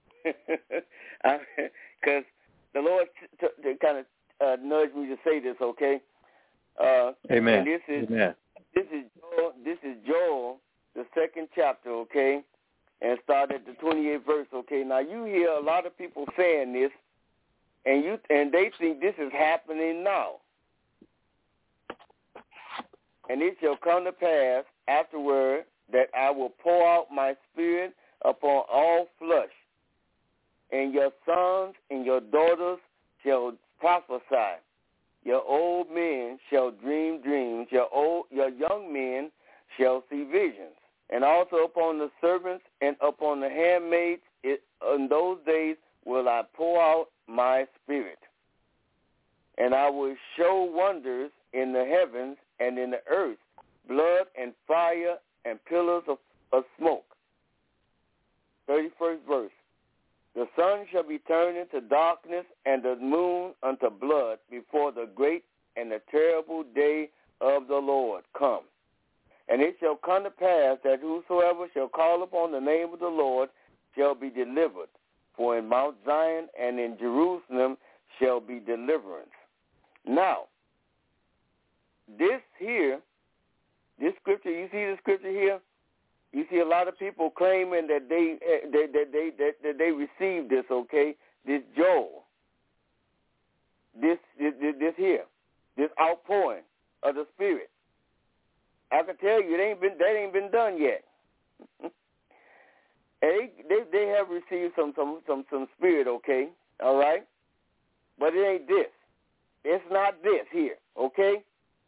the Lord kind of nudged me to say this, okay? Amen. And this is Joel, the 2nd chapter, okay? And start at the 28th verse, okay? Now you hear a lot of people saying this, and they think this is happening now. And it shall come to pass afterward that I will pour out my spirit upon all flesh, and your sons and your daughters shall prophesy. Your old men shall dream dreams. Your young men shall see visions. And also upon the servants and upon the handmaids, in those days will I pour out my spirit. And I will show wonders in the heavens and in the earth, blood and fire and pillars of smoke. 31st verse. The sun shall be turned into darkness and the moon unto blood before the great and the terrible day of the Lord come. And it shall come to pass that whosoever shall call upon the name of the Lord shall be delivered. For in Mount Zion and in Jerusalem shall be deliverance. Now, this scripture, you see the scripture here? You see a lot of people claiming that they received this, okay? This Joel, this here, this outpouring of the Spirit. I can tell you, that ain't been done yet. They have received some spirit, okay? All right, but it ain't this. It's not this here, okay?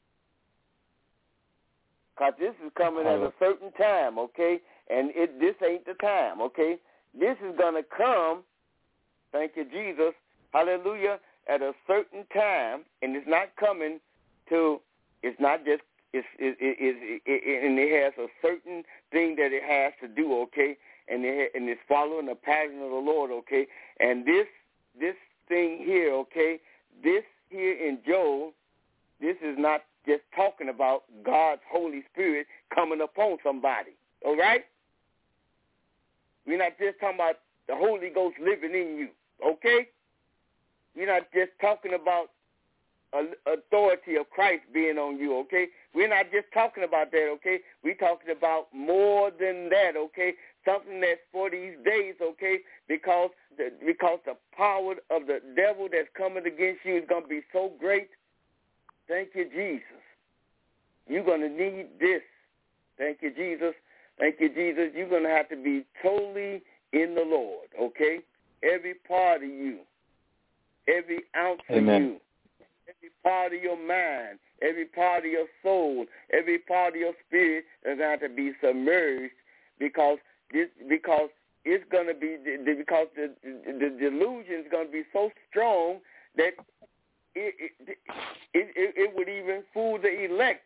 Because this is coming at a certain time, okay? And this ain't the time, okay? This is going to come, thank you, Jesus, hallelujah, at a certain time, and it's not coming to, it's not just, and it has a certain thing that it has to do, okay? And it's following the pattern of the Lord, okay? And this thing here, okay, this here in Joel, this is not just talking about God's Holy Spirit coming upon somebody, all right? We're not just talking about the Holy Ghost living in you, okay? We're not just talking about authority of Christ being on you, okay? We're not just talking about that, okay? We're talking about more than that, okay? Something that's for these days, okay? Because the power of the devil that's coming against you is going to be so great. Thank you, Jesus. You're going to need this. Thank you, Jesus. Thank you, Jesus. You're going to have to be totally in the Lord, okay? Every part of you, every ounce Amen. of you, every part of your mind, every part of your soul, every part of your spirit is going to have to be submerged because it's going to be, because the delusion is going to be so strong that it would even fool the elect.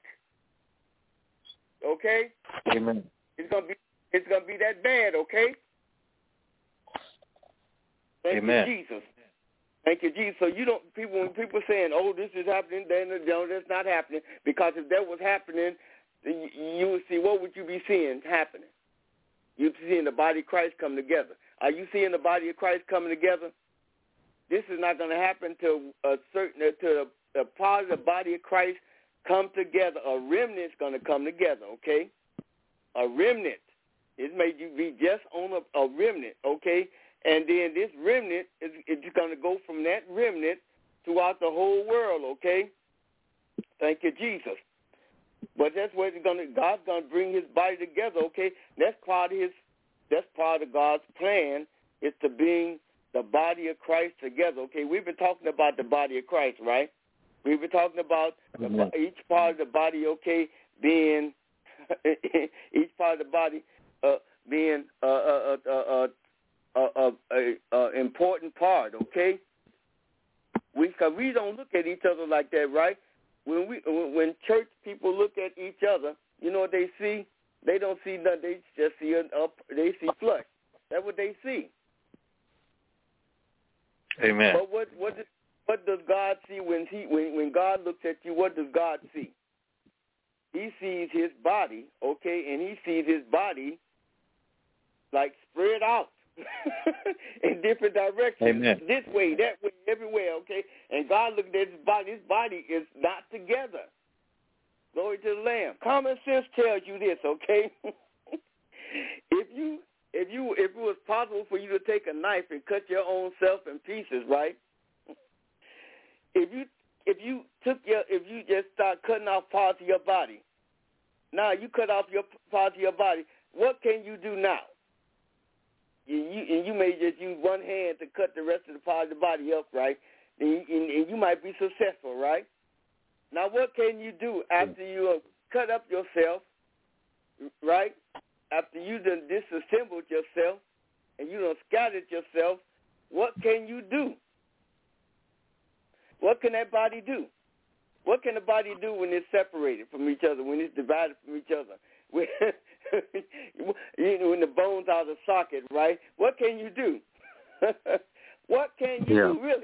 Okay? Amen. It's gonna be that bad, okay? Thank Amen. you, Jesus. Thank you, Jesus. So when people saying, "Oh, this is happening," then no, that's not happening. Because if that was happening, you would see, what would you be seeing happening? You'd be seeing the body of Christ come together. Are you seeing the body of Christ coming together? This is not going to happen till a part of the body of Christ come together. A remnant's going to come together, okay? A remnant. It made you be just on a remnant, okay? And then this remnant is going to go from that remnant throughout the whole world, okay? Thank you, Jesus. But that's where God's going to bring his body together, okay? That's part of God's plan, is to bring the body of Christ together, okay? We've been talking about the body of Christ, right? We've been talking about each part of the body, okay, being each part of the body being important part, okay? Because we don't look at each other like that, right? When church people look at each other, you know what they see? They don't see nothing. They just see they see flesh. That's what they see. Amen. But what does God see when God looks at you? What does God see? He sees his body, okay, and he sees his body like spread out in different directions. Amen. This way, that way, everywhere, okay? And God looks at his body is not together. Glory to the Lamb. Common sense tells you this, okay? If it was possible for you to take a knife and cut your own self in pieces, right? If you just start cutting off parts of your body, now you cut off your parts of your body, what can you do now? You may just use one hand to cut the rest of the part of the body up, right? And you might be successful, right? Now what can you do after you cut up yourself, right? After you done disassembled yourself and you done scattered yourself, what can you do? What can that body do? What can the body do when it's separated from each other, when it's divided from each other? When the bones are the socket, right? What can you do? What can you do, really?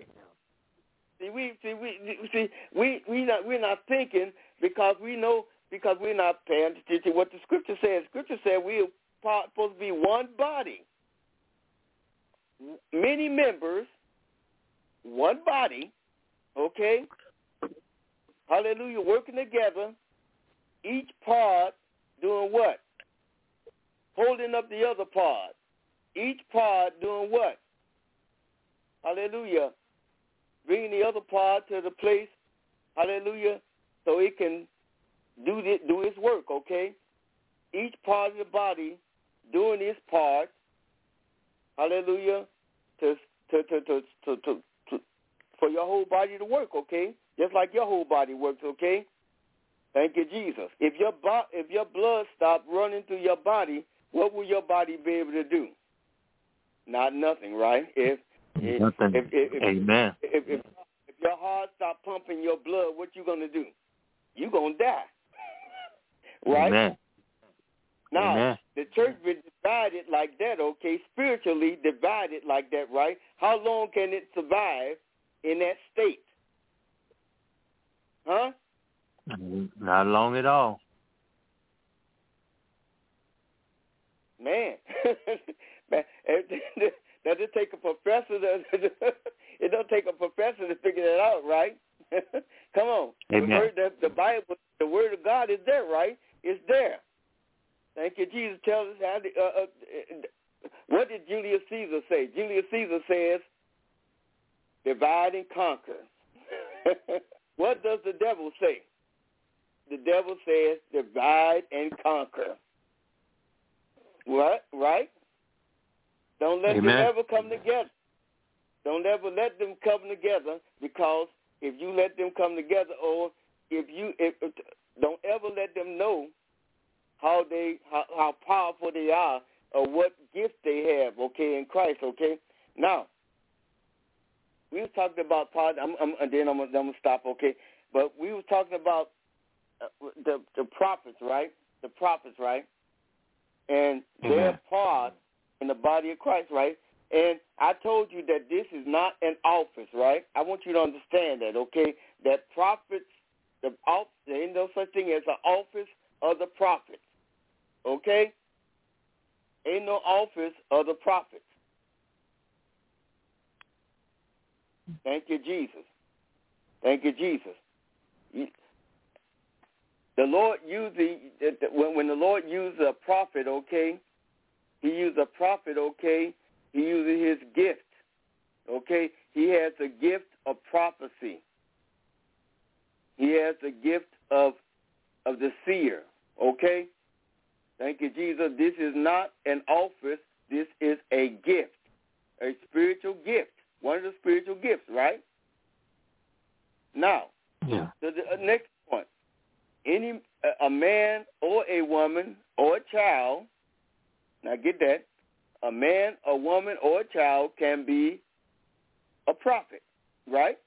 We're not thinking because we're not paying attention to what the Scripture says. Scripture says we are supposed to be one body, many members, one body. Okay? Hallelujah. Working together, each part doing what? Holding up the other part. Each part doing what? Hallelujah. Bringing the other part to the place, hallelujah, so it can do its work, okay? Each part of the body doing its part, hallelujah, for your whole body to work, okay? Just like your whole body works, okay? Thank you, Jesus. If your blood stopped running through your body, what will your body be able to do? Not nothing, right? Nothing. Amen. If your heart stopped pumping your blood, what you gonna do? You gonna die, right? Amen. Now, Amen. the church been divided like that, okay? Spiritually divided like that, right? How long can it survive in that state? Huh? Not long at all. Man, does it take a professor it don't take a professor to figure that out, right? Come on. Amen. The Bible, the Word of God is there, right? It's there. Thank you. Jesus tells us how what did Julius Caesar say? Julius Caesar says, divide and conquer. What does the devil say? The devil says, divide and conquer. What? Right? Don't let them ever come together. Don't ever let them come together, because if you let them come together, or don't ever let them know how powerful they are, or what gift they have, okay, in Christ, okay? Now, we was talking about and then I'm gonna stop, okay? But we was talking about the prophets, right? The prophets, right? And their part in the body of Christ, right? And I told you that this is not an office, right? I want you to understand that, okay? That prophets, there ain't no such thing as an office of the prophets, okay? Ain't no office of the prophets. Thank you, Jesus. Thank you, Jesus. The Lord when the Lord used a prophet, okay, he used a prophet, okay, he uses his gift, okay. He has the gift of prophecy. He has the gift of the seer, okay. Thank you, Jesus. This is not an office. This is a gift, a spiritual gift, one of the spiritual gifts, right? Now, the next point. A man or a woman or a child, now get that, a man, a woman, or a child can be a prophet, right?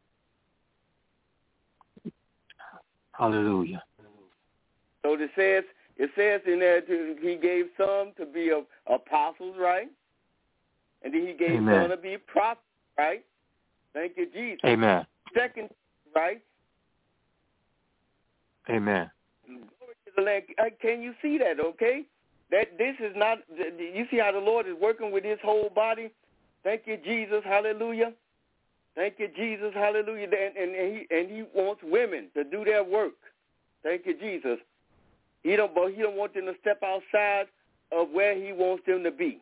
Hallelujah. So it says in there he gave some to be apostles, right? And then he gave some to be prophets, right? Thank you, Jesus. Amen. Second, right? Amen. Glory to the Lamb. Can you see that, okay? That this is not, you see how the Lord is working with his whole body? Thank you, Jesus. Hallelujah. Thank you, Jesus. Hallelujah. And he wants women to do their work. Thank you, Jesus. He don't want them to step outside of where he wants them to be.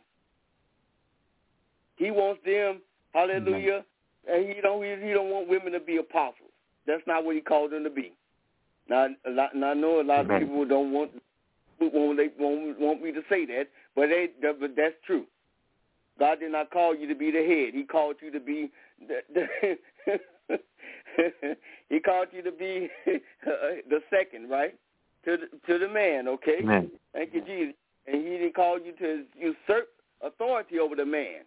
He wants them, hallelujah, and he don't want women to be apostles. That's not what he called them to be. Now I know a lot of people don't want me to say that, but that's true. God did not call you to be the head. He called you to be he called you to be the second, right? To the man, okay? Amen. Thank you, Jesus. And he didn't call you to usurp authority over the man.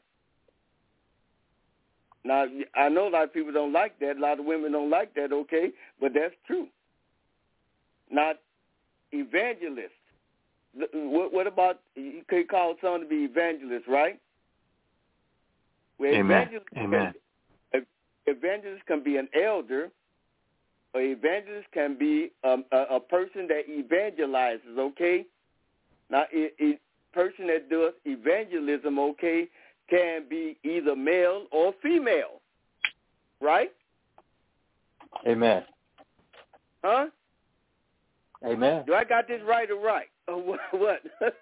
Now, I know a lot of people don't like that. A lot of women don't like that, okay? But that's true. Not evangelists. What about, you could call someone to be evangelist, right? Well, Amen. Evangelist can be an elder, or evangelist can be a person that evangelizes, okay? Now, a person that does evangelism, okay, can be either male or female, right? Amen. Huh? Amen. Do I got this right or right? Or what?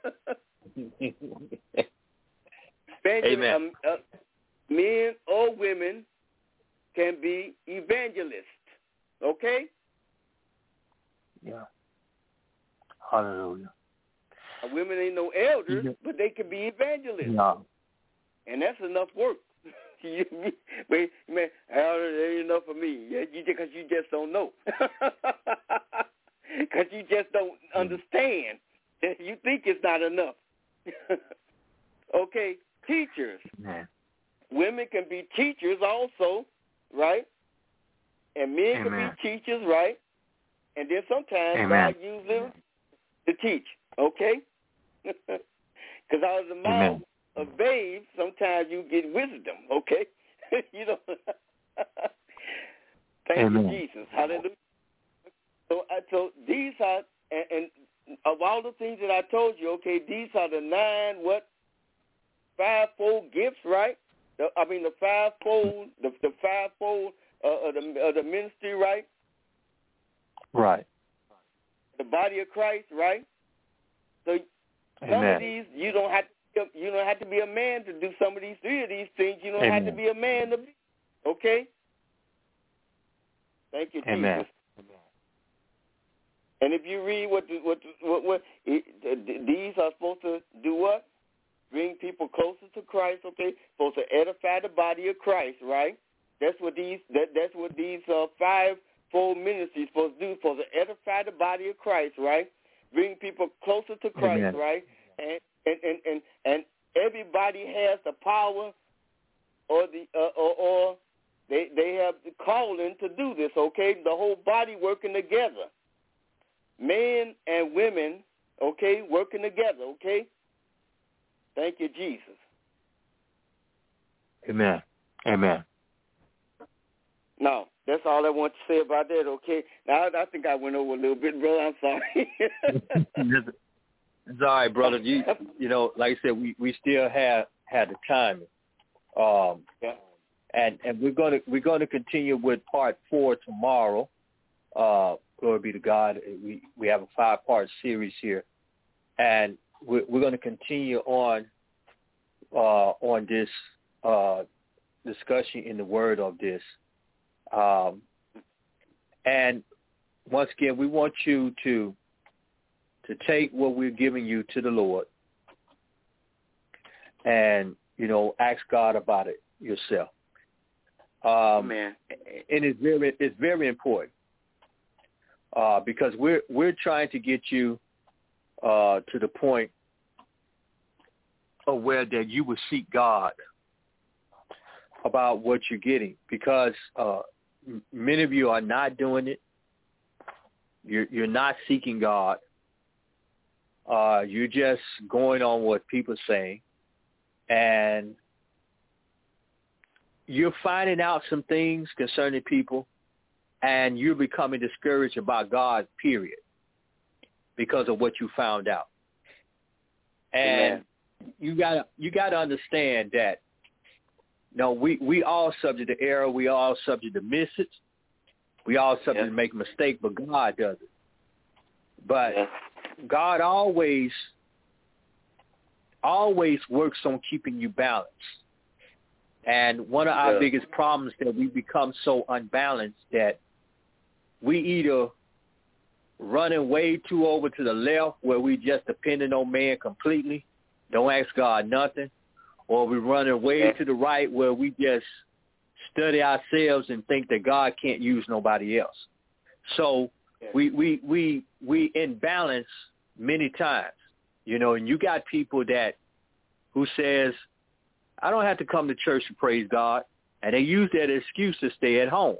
Amen. Men or women can be evangelists, okay? Yeah. Hallelujah. Women ain't no elders, but they can be evangelists. Yeah. And that's enough work. Wait, man, that ain't enough for me. Yeah, because you just don't know. Because you just don't understand. You think it's not enough. Okay, teachers. Man. Women can be teachers also, right? And men can be teachers, right? And then sometimes God uses them to teach, okay? Because out of the mouth of babes, sometimes you get wisdom, okay? You know. Thank you, Jesus. Hallelujah. So these are, and of all the things that I told you, okay, these are the fivefold gifts, right? The fivefold of the ministry, right? Right. The body of Christ, right? So some of these you don't have to be a man to do some of these three of these things. You don't have to be a man to be. Okay. Thank you, Jesus. And if you read these are supposed to do what? Bring people closer to Christ, okay? Supposed to edify the body of Christ, right? That's what these fivefold ministries supposed to do. Supposed to edify the body of Christ, right? Bring people closer to Christ, right? And everybody has the power or They have the calling to do this, okay? The whole body working together. Men and women, okay, working together, okay? Thank you, Jesus. Amen. Amen. Now, that's all I want to say about that, okay? Now, I think I went over a little bit, brother. I'm sorry. It's all right, brother. You know, like I said, we still had the timing. Yeah. And we're gonna continue with part 4 tomorrow. Glory be to God. We have a 5-part series here, and we're going to continue on this discussion in the Word of this. And once again, we want you to take what we're giving you to the Lord, and ask God about it yourself. Amen. And it's very important because we're trying to get you to the point of where that you will seek God about what you're getting, because many of you are not doing it. You're not seeking God. You're just going on what people are saying, and you're finding out some things concerning people, and you're becoming discouraged about God, period, because of what you found out. And you gotta understand that, we all subject to error. We all subject to miss it. We all subject to make a mistake, but God doesn't. But God always works on keeping you balanced. And one of our biggest problems is that we become so unbalanced that we either running way too over to the left where we just depending on man completely, don't ask God nothing, or we running way to the right where we just study ourselves and think that God can't use nobody else. So we imbalance many times, and you got people who says, I don't have to come to church to praise God, and they use that excuse to stay at home.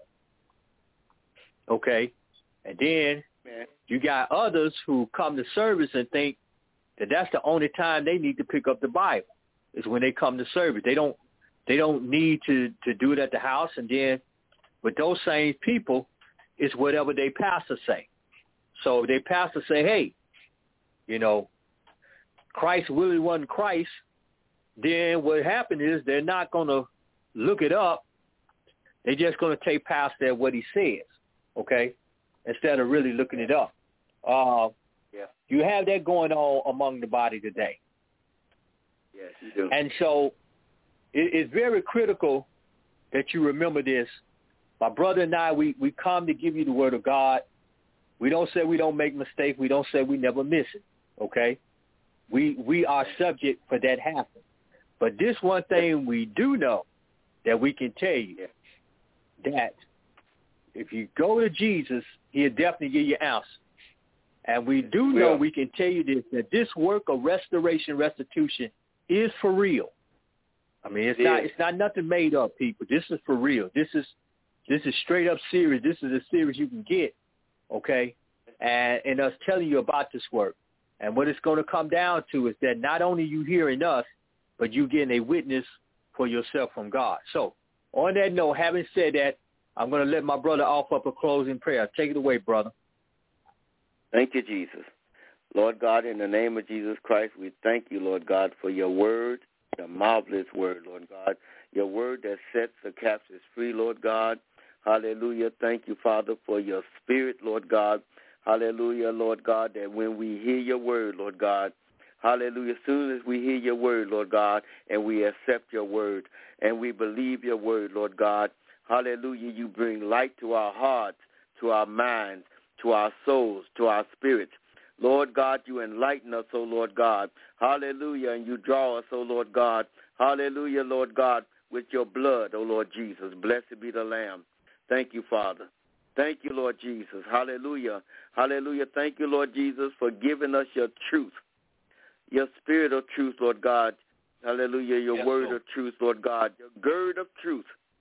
Okay? And then you got others who come to service and think that that's the only time they need to pick up the Bible, is when they come to service. They don't need to do it at the house. And then with those same people, it's whatever their pastor say. So if their pastor say, hey, Christ really wasn't Christ, then what happened is they're not going to look it up. They're just going to take pastor at what he says, okay, instead of really looking it up. You have that going on among the body today. Yes, you do. And so it's very critical that you remember this. My brother and I, we come to give you the word of God. We don't say we don't make mistakes. We don't say we never miss it, okay? We are subject for that happening. But this one thing we do know that we can tell you, that if you go to Jesus, he'll definitely give you answers. And we do know, we can tell you this, that this work of restitution is for real. I mean, it's not nothing made up, people. This is for real. This is straight up serious. This is a series you can get, okay? And us telling you about this work. And what it's going to come down to is that not only you hearing us, but you getting a witness for yourself from God. So on that note, having said that, I'm going to let my brother offer up a closing prayer. Take it away, brother. Thank you, Jesus. Lord God, in the name of Jesus Christ, we thank you, Lord God, for your word, the marvelous word, Lord God, your word that sets the captives free, Lord God. Hallelujah. Thank you, Father, for your spirit, Lord God. Hallelujah, Lord God, that when we hear your word, Lord God, hallelujah, as soon as we hear your word, Lord God, and we accept your word and we believe your word, Lord God, hallelujah, you bring light to our hearts, to our minds, to our souls, to our spirits. Lord God, you enlighten us, O Lord God. Hallelujah, and you draw us, O Lord God. Hallelujah, Lord God, with your blood, O Lord Jesus. Blessed be the Lamb. Thank you, Father. Thank you, Lord Jesus. Hallelujah. Hallelujah. Thank you, Lord Jesus, for giving us your truth, your spirit of truth, Lord God. Hallelujah. Your word of truth, Lord God. Your gird of truth.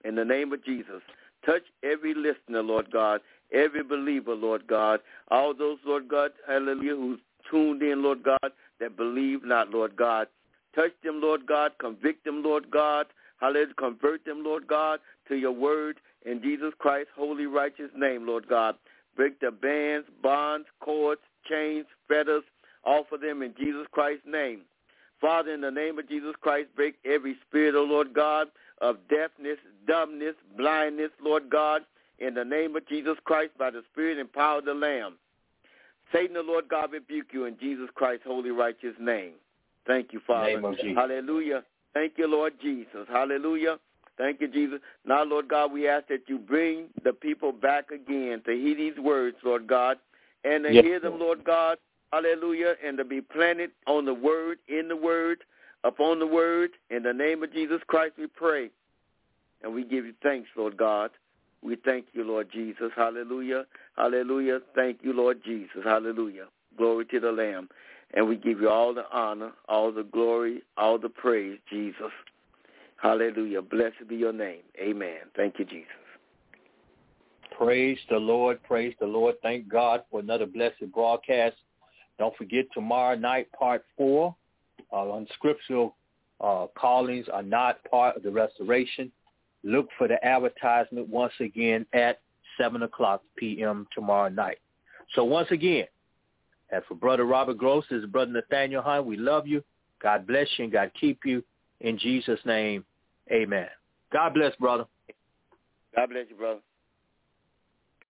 in the name of Jesus. Touch every listener, Lord God, every believer, Lord God, all those, Lord God, hallelujah, who's tuned in, Lord God, that believe not, Lord God. Touch them, Lord God, convict them, Lord God, hallelujah, convert them, Lord God, to your word in Jesus Christ's holy, righteous name, Lord God. Break the bands, bonds, cords, chains, fetters, off of them in Jesus Christ's name. Father, in the name of Jesus Christ, break every spirit, O Lord God, of deafness, dumbness, blindness, Lord God, in the name of Jesus Christ, by the Spirit and power of the Lamb. Satan, the Lord God, rebuke you in Jesus Christ's holy, righteous name. Thank you, Father. Name of Jesus. Hallelujah. Thank you, Lord Jesus. Hallelujah. Thank you, Jesus. Now, Lord God, we ask that you bring the people back again to hear these words, Lord God, and to hear them, Lord God, hallelujah, and to be planted on the word, in the word, upon the word. In the name of Jesus Christ we pray, and we give you thanks, Lord God. We thank you, Lord Jesus. Hallelujah. Hallelujah. Thank you, Lord Jesus. Hallelujah. Glory to the Lamb. And we give you all the honor, all the glory, all the praise, Jesus. Hallelujah. Blessed be your name. Amen. Thank you, Jesus. Praise the Lord. Praise the Lord. Thank God for another blessed broadcast. Don't forget tomorrow night, part 4. Unscriptural callings are not part of the restoration. Look for the advertisement once again at 7 o'clock p.m. tomorrow night. So once again, as for Brother Robert Gross, this is Brother Nathaniel Hunt. We love you. God bless you and God keep you. In Jesus' name, amen. God bless, brother. God bless you, brother.